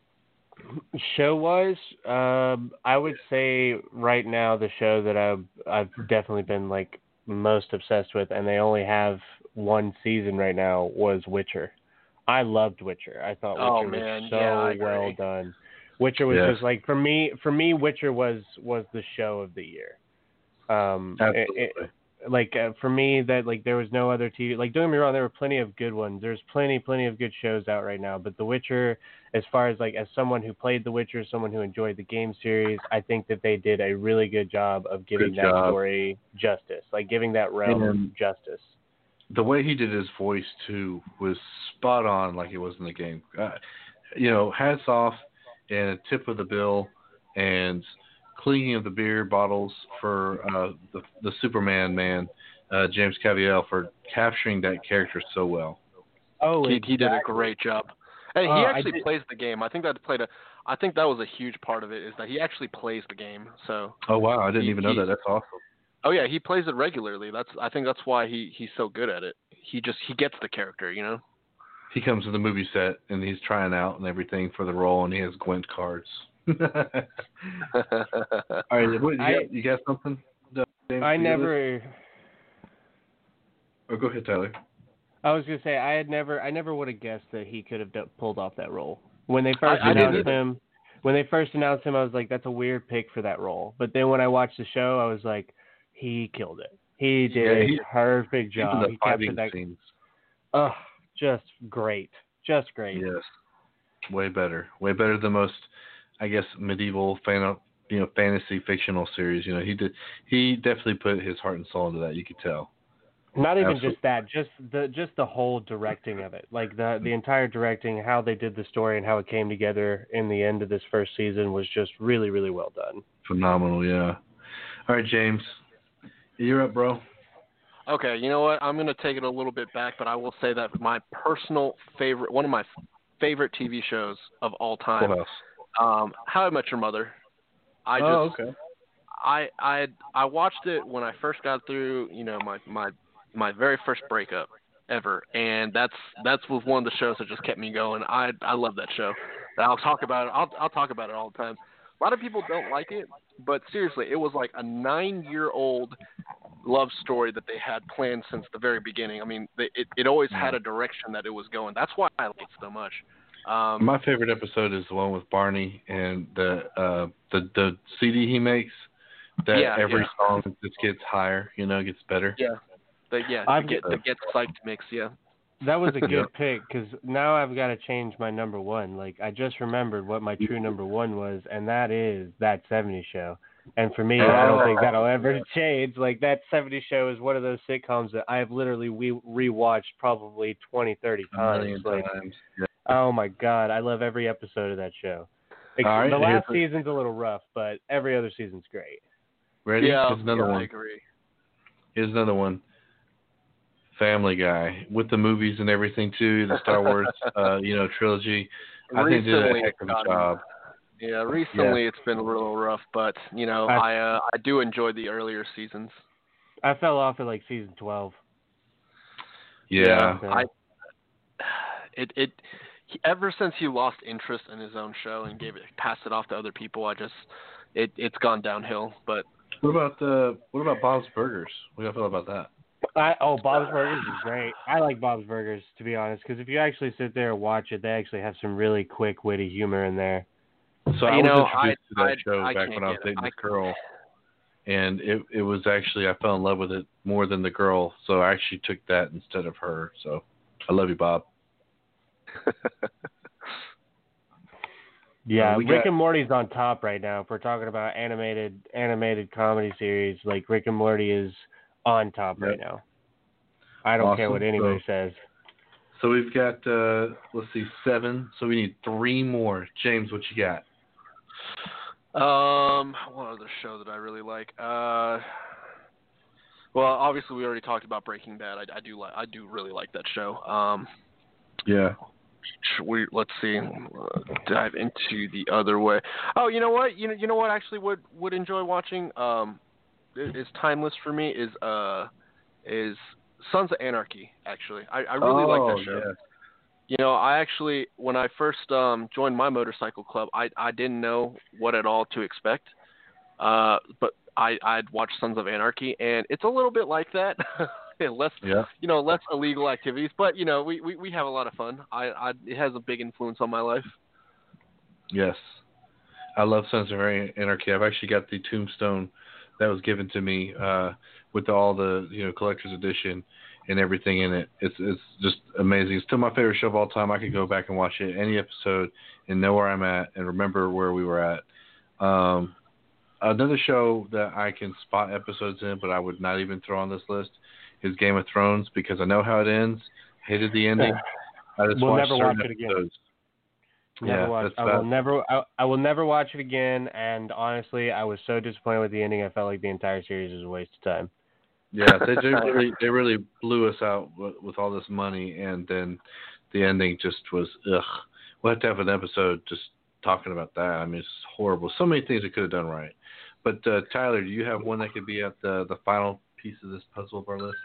Show-wise, um, I would say right now the show that I've, I've definitely been like most obsessed with, and they only have one season right now, was Witcher. I loved Witcher. I thought Oh, Witcher man. was so Yeah, I well agree. done. Witcher was Yes. just like for me. For me, Witcher was was the show of the year. Um, Absolutely. it, it, like uh, for me, that like there was no other T V. Like don't get me wrong, there were plenty of good ones. There's plenty, plenty of good shows out right now. But The Witcher, as far as like as someone who played The Witcher, someone who enjoyed the game series, I think that they did a really good job of giving Good that job. story justice, like giving that realm And justice. the way he did his voice too was spot on, like it was in the game. Uh, you know, hats off and a tip of the bill and cleaning of the beer bottles for uh, the, the Superman man, uh, James Caviezel, for capturing that character so well. Oh, he, he did a exactly. great job. And he Uh, I actually did- plays the game. I think that played a. I think that was a huge part of it, is that he actually plays the game. So. Oh wow, I didn't He- even know he- that. That's awesome. Oh yeah, he plays it regularly. That's. I think that's why he, he's so good at it. He just he gets the character, you know. He comes to the movie set and he's trying out and everything for the role, and he has Gwent cards. All right, what, you, I- got, you got something? uh, James, I to give us? never. Oh, go ahead, Tyler. I was gonna say I had never. I never would have guessed that he could have d- pulled off that role when they first I didn't announced either. him. When they first announced him, I was like, "That's a weird pick for that role." But then when I watched the show, I was like, "He killed it. He did Yeah, a he- perfect Even job. the He fighting captured that. scenes. Oh, just great, just great." Yes, way better, way better than most, I guess, medieval fan, you know, fantasy fictional series. You know, he did, he definitely put his heart and soul into that. You could tell. Not even Absolutely. just that, just the just the whole directing of it, like the the entire directing, how they did the story and how it came together in the end of this first season was just really, really well done. Phenomenal, yeah. All right, James, you're up, bro. Okay, you know what? I'm going to take it a little bit back, but I will say that my personal favorite, one of my favorite T V shows of all time, Full House. um, How I Met Your Mother. I just, Oh, okay. I, I, I watched it when I first got through, you know, my, my, my very first breakup ever, and that's that's was one of the shows that just kept me going. I, I love that show. And I'll talk about it. I'll, I'll talk about it all the time. A lot of people don't like it, but seriously, it was like a nine-year-old love story that they had planned since the very beginning. I mean, they, it it always had a direction that it was going. That's why I like it so much. Um, My favorite episode is the one with Barney and the uh, the the C D he makes. That yeah, every yeah. song just gets higher, you know, gets better. Yeah, the, yeah, I've to get got- to get psyched mix. Yeah. That was a good Yep. pick because now I've got to change my number one. Like I just remembered what my true number one was, and that is That seventies Show. And for me, I don't think that'll ever change. Like That seventies Show is one of those sitcoms that I have literally re- rewatched probably twenty, thirty A times. million Like, times. Yeah. oh my God, I love every episode of that show. Like, All right, the last here's season's a little rough, but every other season's great. Ready? Yeah, Here's another yeah, one. I agree. Here's another one. Family Guy with the movies and everything too, the Star Wars, uh, you know, trilogy. I think they did a Recently, heck of a gotten- job. Yeah, recently it's been a little rough, but you know, I- I uh, I do enjoy the earlier seasons. I fell off at like season twelve. Yeah. So- I it it he, ever since he lost interest in his own show and gave it passed it off to other people, I just it it's gone downhill. But What about the what about Bob's Burgers? What do you feel about that? I, oh, Bob's Burgers is great. I like Bob's Burgers, to be honest, because if you actually sit there and watch it, they actually have some really quick, witty humor in there. So I You was know, introduced I- to that I- show I back can't when I was get it. dating I- this girl, and it it was actually I fell in love with it more than the girl, so I actually took that instead of her. So I love you, Bob. Yeah, Uh, we Rick got- and Morty's on top right now. If we're talking about animated animated comedy series, like Rick and Morty is on top right now. I don't care Awesome. what anybody So- says. So we've got uh, let's see, seven. So we need three more. James, what you got? um, what other show that I really like? Uh, well, obviously we already talked about Breaking Bad. I, I do like I do really like that show. Um, Yeah. sh- we let's see, uh, dive into the other way. Oh, you know what? You know you know what? I actually would would enjoy watching. Um, i- is timeless for me. Is uh, is Sons of Anarchy. Actually, I, I really oh, like that show. Yeah. You know, I actually, when I first um, joined my motorcycle club, I, I didn't know what at all to expect. Uh, but I, I'd watched Sons of Anarchy, and it's a little bit like that. less, Yeah. you know, less illegal activities. But, you know, we, we, we have a lot of fun. I, I It has a big influence on my life. Yes. I love Sons of Anarchy. I've actually got the tombstone that was given to me uh, with all the, you know, collector's edition and everything in it. It's it's just amazing. It's still my favorite show of all time. I could go back and watch it any episode and know where I'm at and remember where we were at. Um, another show that I can spot episodes in, but I would not even throw on this list, is Game of Thrones, because I know how it ends. Hated the ending. I just We'll watched never certain watch it again. episodes. Never Yeah, watch. that's I will bad. never. I, I will never watch it again. And honestly, I was so disappointed with the ending. I felt like the entire series was a waste of time. Yeah, they, they really they really blew us out with, with all this money, and then the ending just was ugh. We'll have to have an episode just talking about that. I mean, it's horrible. So many things they could have done right. But uh, Tyler, do you have one that could be at the the final piece of this puzzle of our list?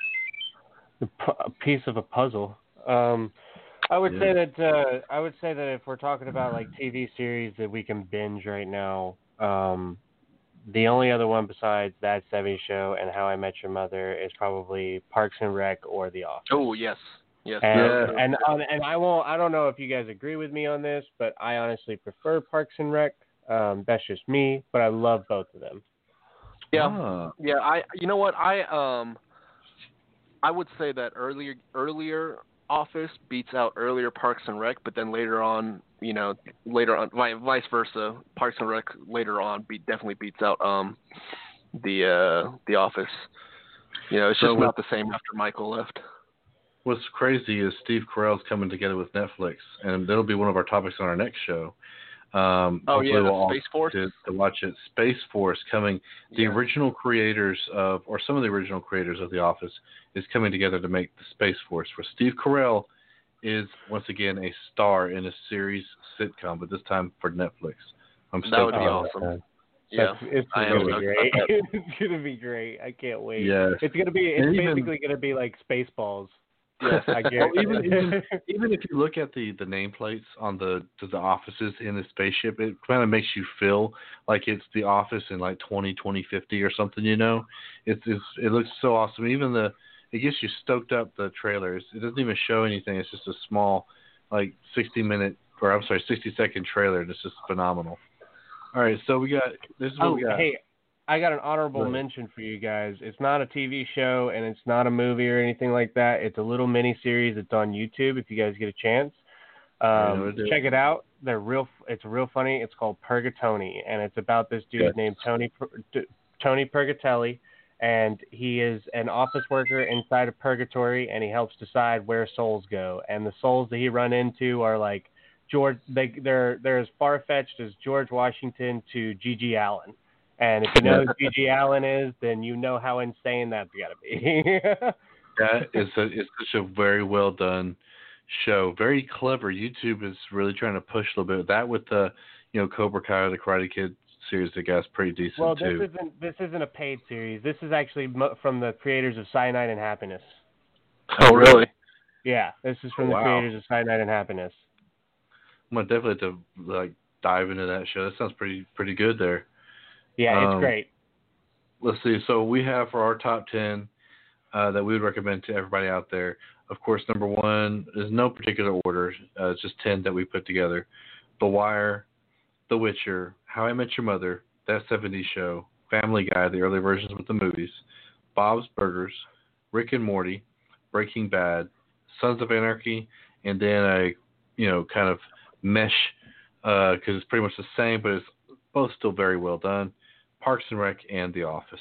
A pu- a piece of a puzzle. Um, I would Yeah. say that uh, I would say that if we're talking about like T V series that we can binge right now, um, the only other one besides That seventies Show and How I Met Your Mother is probably Parks and Rec or The Office. Oh, yes. Yes. And Yeah. and um, and I won't. I don't know if you guys agree with me on this, but I honestly prefer Parks and Rec. Um, that's just me, but I love both of them. Yeah. Ah, Yeah, I you know what I um I would say that earlier earlier Office beats out earlier Parks and Rec, but then later on, you know, later on vi- vice versa, Parks and Rec later on beat definitely beats out um the uh the Office. You know, it's So just with- not the same after Michael left. what's crazy is Steve Carell's coming together with Netflix, and that'll be one of our topics on our next show. Um, Oh, hopefully yeah, the we'll all Space Force? to, to watch it. Space Force coming. The Yeah. original creators of, or some of the original creators of The Office, is coming together to make the Space Force. Where Steve Carell is once again a star in a series sitcom, but this time for Netflix. I'm That stoked would be about awesome. it. Yeah. That's, it's I am gonna be stoked great. about that. It's gonna be great. I can't wait. Yes. It's gonna be. It's And even- basically gonna be like Spaceballs. Yes, I get Well, even, even even if you look at the, the nameplates on the to the offices in the spaceship, it kind of makes you feel like it's the office in like twenty, twenty fifty or something. You know, it's, it's it looks so awesome. Even the it gets you stoked up. The trailers. It doesn't even show anything. It's just a small, like sixty minute or I'm sorry, sixty second trailer. And it's just phenomenal. All right, so we got this is what Oh, we got. hey, I got an honorable Right. mention for you guys. It's not a T V show and it's not a movie or anything like that. It's a little mini series. It's on YouTube if you guys get a chance. I know Um, it is. check it out. They're real. It's real funny. It's called Purgatoni, and it's about this dude Yes. named Tony P- Tony Purgatelli, and he is an office worker inside of Purgatory, and he helps decide where souls go. And the souls that he run into are like George. They they're they're as far fetched as George Washington to Gigi Allen. And if you know who Gigi Allen is, then you know how insane that's got to be. That is a, it's such a very well done show. Very clever. YouTube is really trying to push a little bit. That with the, you know, Cobra Kai, the Karate Kid series, that guy's pretty decent well, this too. isn't this isn't a paid series. This is actually mo- from the creators of Cyanide and Happiness. Oh, really? Yeah, this is from Oh, the wow. creators of Cyanide and Happiness. I'm gonna definitely have to like dive into that show. That sounds pretty pretty good there. Yeah, it's Um, great. Let's see. So we have for our top ten uh, that we would recommend to everybody out there. Of course, number one is no particular order. Uh, it's just ten that we put together. The Wire, The Witcher, How I Met Your Mother, That seventies Show, Family Guy, the early versions with the movies, Bob's Burgers, Rick and Morty, Breaking Bad, Sons of Anarchy, and then a you know kind of mesh because uh, it's pretty much the same, but it's both still very well done. Parks and Rec, and The Office.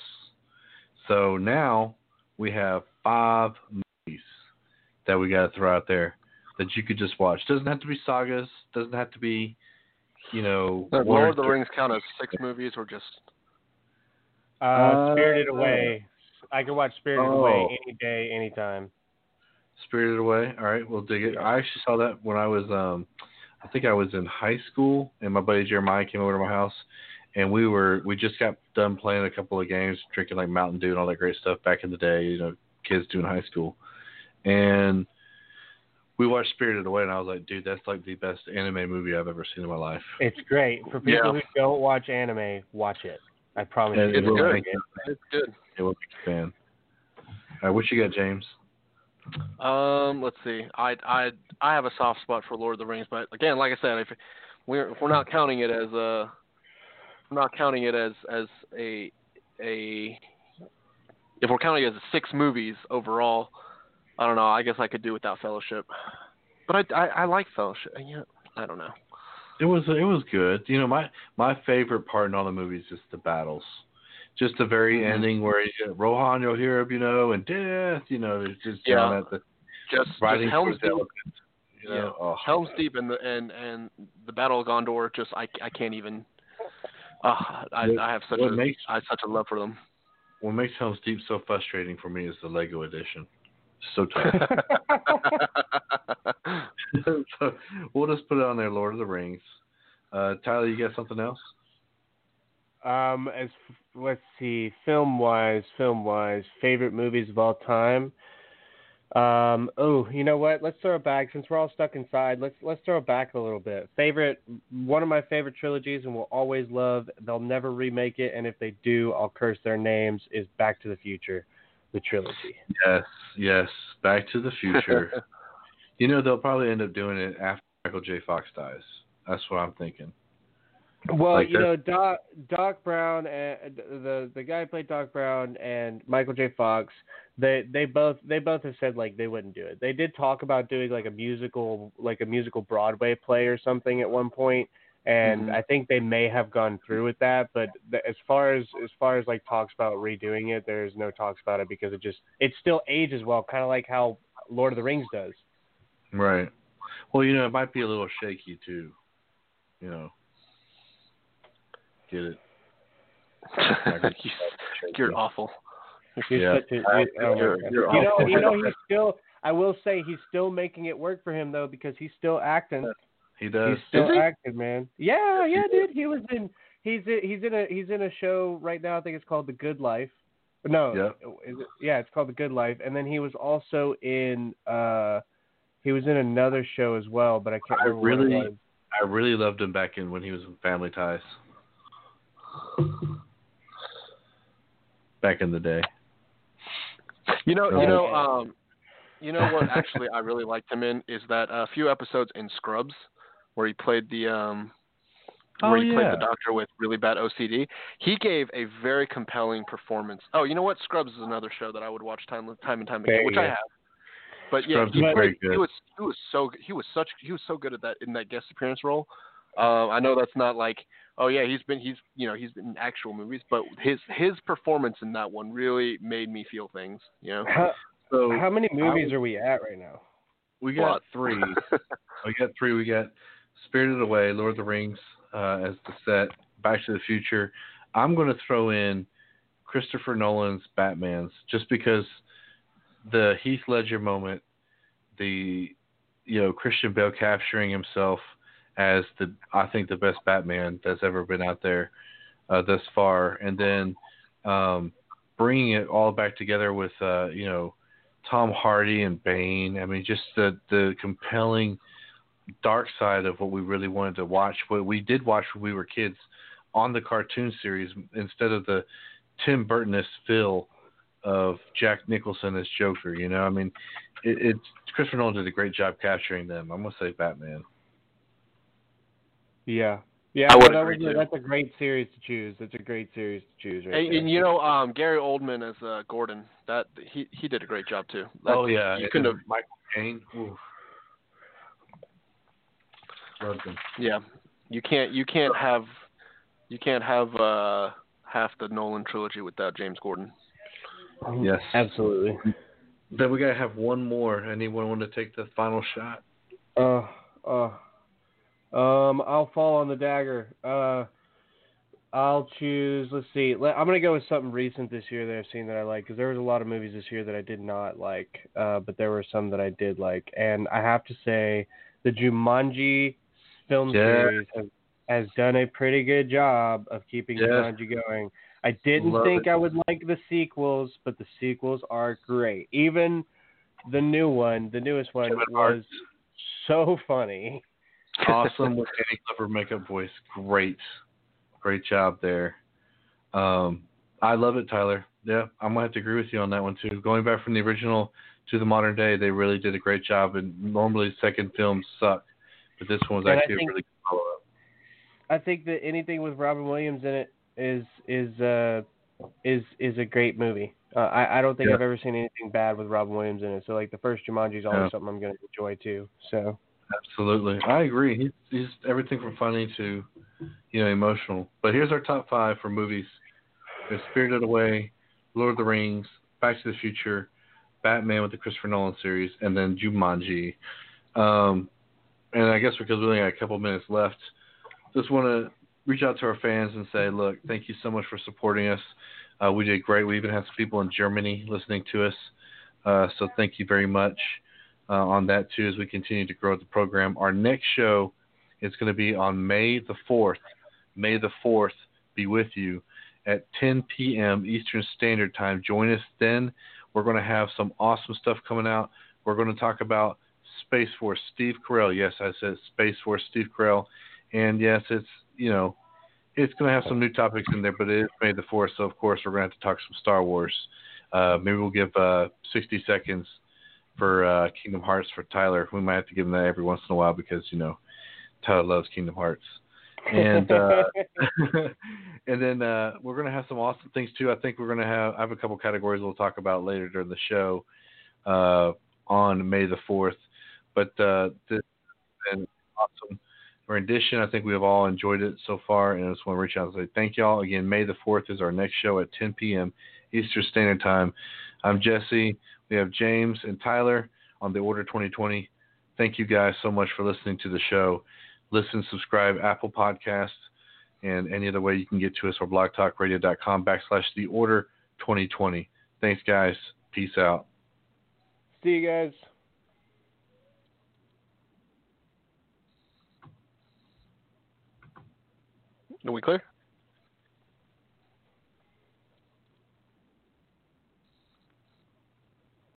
So now we have five movies that we got to throw out there that you could just watch. Doesn't have to be sagas. Doesn't have to be, you know. Does one or Lord of the two- Rings count as six movies or just? Uh, Uh, Spirited Away. I can watch Spirited oh. Away any day, anytime. Spirited Away. All right, we'll dig it. I actually saw that when I was, um, I think I was in high school, and my buddy Jeremiah came over to my house. And we were we just got done playing a couple of games, drinking like Mountain Dew and all that great stuff back in the day, you know, kids doing high school. And we watched Spirited Away, and I was like, dude, that's like the best anime movie I've ever seen in my life. It's great. For people Yeah. who don't watch anime, watch it. I promise And you. It's will good. make you- It's good. It will make you a fan. All right, what you got, James? Um, let's see. I I I have a soft spot for Lord of the Rings, but again, like I said, if we're if we're not counting it as a, I'm not counting it as as a a. If we're counting it as six movies overall, I don't know. I guess I could do without Fellowship, but I I, I like Fellowship. Yeah, I don't know. It was it was good. You know, my my favorite part in all the movies is the battles. Just the very Mhm. ending where you get Rohan, you'll hear him, you know, and death, you know, it's just Yeah. down at the Just, just riding Helm's towards the Deep. elephant. You know, Yeah. oh. Helm's Deep and the and and the Battle of Gondor. Just I I can't even. Uh, I What- I have such what a makes- I have such a love for them. What makes Helm's Deep so frustrating for me is the Lego edition. So tough. So we'll just put it on there, Lord of the Rings. Uh, Tyler, you got something else? Um, as let's see, film wise, film wise, favorite movies of all time. Um, oh, you know what? Let's throw it back since we're all stuck inside. Let's let's throw it back a little bit. Favorite, one of my favorite trilogies, and will always love. They'll never remake it, and if they do, I'll curse their names. Is Back to the Future, the trilogy. Yes, yes. Back to the Future. You know, they'll probably end up doing it after Michael J. Fox dies. That's what I'm thinking. Well, Like you that- know, Doc, Doc Brown, and the the guy who played Doc Brown and Michael J. Fox, they they both they both have said like they wouldn't do it. They did talk about doing like a musical like a musical Broadway play or something at one point, and Mhm. I think they may have gone through with that. But the, as far as as far as like talks about redoing it, there's no talks about it because it just it still ages well, kind of like how Lord of the Rings does. Right. Well, you know, it might be a little shaky too. You know. Get it? You're awful. You're Yeah. such a- you- oh my You're- God. you're you know, awful. you know, he's still. I will say he's still making it work for him though because he's still acting. He does. He's still Is he? acting, man. Yeah, yeah, dude. He was in. He's in, he's in a he's in a show right now. I think it's called The Good Life. No, Yep. is it, yeah, it's called The Good Life. And then he was also in uh, he was in another show as well, but I can't I remember really, what it was. I really loved him back in when he was in Family Ties. Back in the day. You know, Oh, you know, man. um, you know what? Actually, I really liked him in is that a few episodes in Scrubs, where he played the um, where Oh, he played yeah. the doctor with really bad O C D. He gave a very compelling performance. Oh, you know what? Scrubs is another show that I would watch time time and time There again, you which I go. have. But yeah, Scrubs he is But- played. very good. He was he was so he was such he was so good at that in that guest appearance role. Uh, I know that's not like oh yeah he's been he's you know he's been in actual movies, but his his performance in that one really made me feel things. You know. How, So how many movies I- are we at right now? we got Lot. three. we got three. We got Spirited Away, Lord of the Rings uh, as the set, Back to the Future. I'm going to throw in Christopher Nolan's Batman's just because the Heath Ledger moment, the you know Christian Bale capturing himself as the I think the best Batman that's ever been out there uh, thus far, and then um, bringing it all back together with uh, you know Tom Hardy and Bane. I mean, just the the compelling dark side of what we really wanted to watch, what we did watch when we were kids on the cartoon series instead of the Tim Burton-esque feel of Jack Nicholson as Joker. You know, I mean, it, it's Christopher Nolan did a great job capturing them. I'm gonna say Batman. Yeah. Yeah, I no, would that agree, was a, too. that's a great series to choose. That's a great series to choose right And, there. and you know, um, Gary Oldman as uh, Gordon, that he he did a great job too. That, Oh yeah, you and couldn't have. Michael Caine. Oof. Loved him. Yeah, you can't you can't have you can't have uh, half the Nolan trilogy without James Gordon. Yes, Absolutely. Then we gotta have one more. Anyone want to take the final shot? Uh, uh, um, I'll fall on the dagger. Uh, I'll choose. Let's see. Let, I'm gonna go with something recent this year that I've seen that I like because there was a lot of movies this year that I did not like, uh, but there were some that I did like, and I have to say the Jumanji film Yeah. series has, has done a pretty good job of keeping Yes. Jumanji going. I didn't Love think it. I would like the sequels, but the sequels are great. Even the new one, the newest one, Kevin Hart. was so funny. Awesome with Danny Glover makeup voice. Great. Great job there. Um, I love it, Tyler. Yeah, I'm gonna have to agree with you on that one too. Going back from the original to the modern day, they really did a great job. And normally second films suck, but this one was And I actually think- a really good follow-up. I think that anything with Robin Williams in it is is uh is is a great movie. Uh, I I don't think Yeah. I've ever seen anything bad with Robin Williams in it. So like the first Jumanji is always Yeah. something I'm going to enjoy too. So Absolutely, I agree. He's, he's everything from funny to, you know, emotional. But here's our top five for movies: There's Spirited Away, Lord of the Rings, Back to the Future, Batman with the Christopher Nolan series, and then Jumanji. Um, and I guess because we only got a couple minutes left, just want to reach out to our fans and say, look, thank you so much for supporting us. Uh, we did great. We even have some people in Germany listening to us. Uh, so thank you very much uh, on that, too, as we continue to grow the program. Our next show is going to be on May the fourth. May the fourth be with you at ten p.m. Eastern Standard Time. Join us then. We're going to have some awesome stuff coming out. We're going to talk about Space Force, Steve Carell. Yes, I said Space Force, Steve Carell. And yes, it's, you know, it's going to have some new topics in there, but it is May the fourth, so of course we're going to have to talk some Star Wars. Uh, maybe we'll give uh, sixty seconds for uh, Kingdom Hearts for Tyler. We might have to give him that every once in a while because, you know, Tyler loves Kingdom Hearts. And uh, and then uh, we're going to have some awesome things too. I think we're going to have, I have a couple categories we'll talk about later during the show uh, on May the fourth. But uh, this has been awesome rendition. I think we have all enjoyed it so far, and I just want to reach out and say thank y'all. Again, May the fourth is our next show at ten p.m. Eastern Standard Time. I'm Jesse. We have James and Tyler on the Order twenty twenty. Thank you guys so much for listening to the show. Listen, subscribe, Apple Podcasts, and any other way you can get to us, or blogtalkradio.com backslash the Order twenty twenty. Thanks, guys. Peace out. see you guys. Are we clear?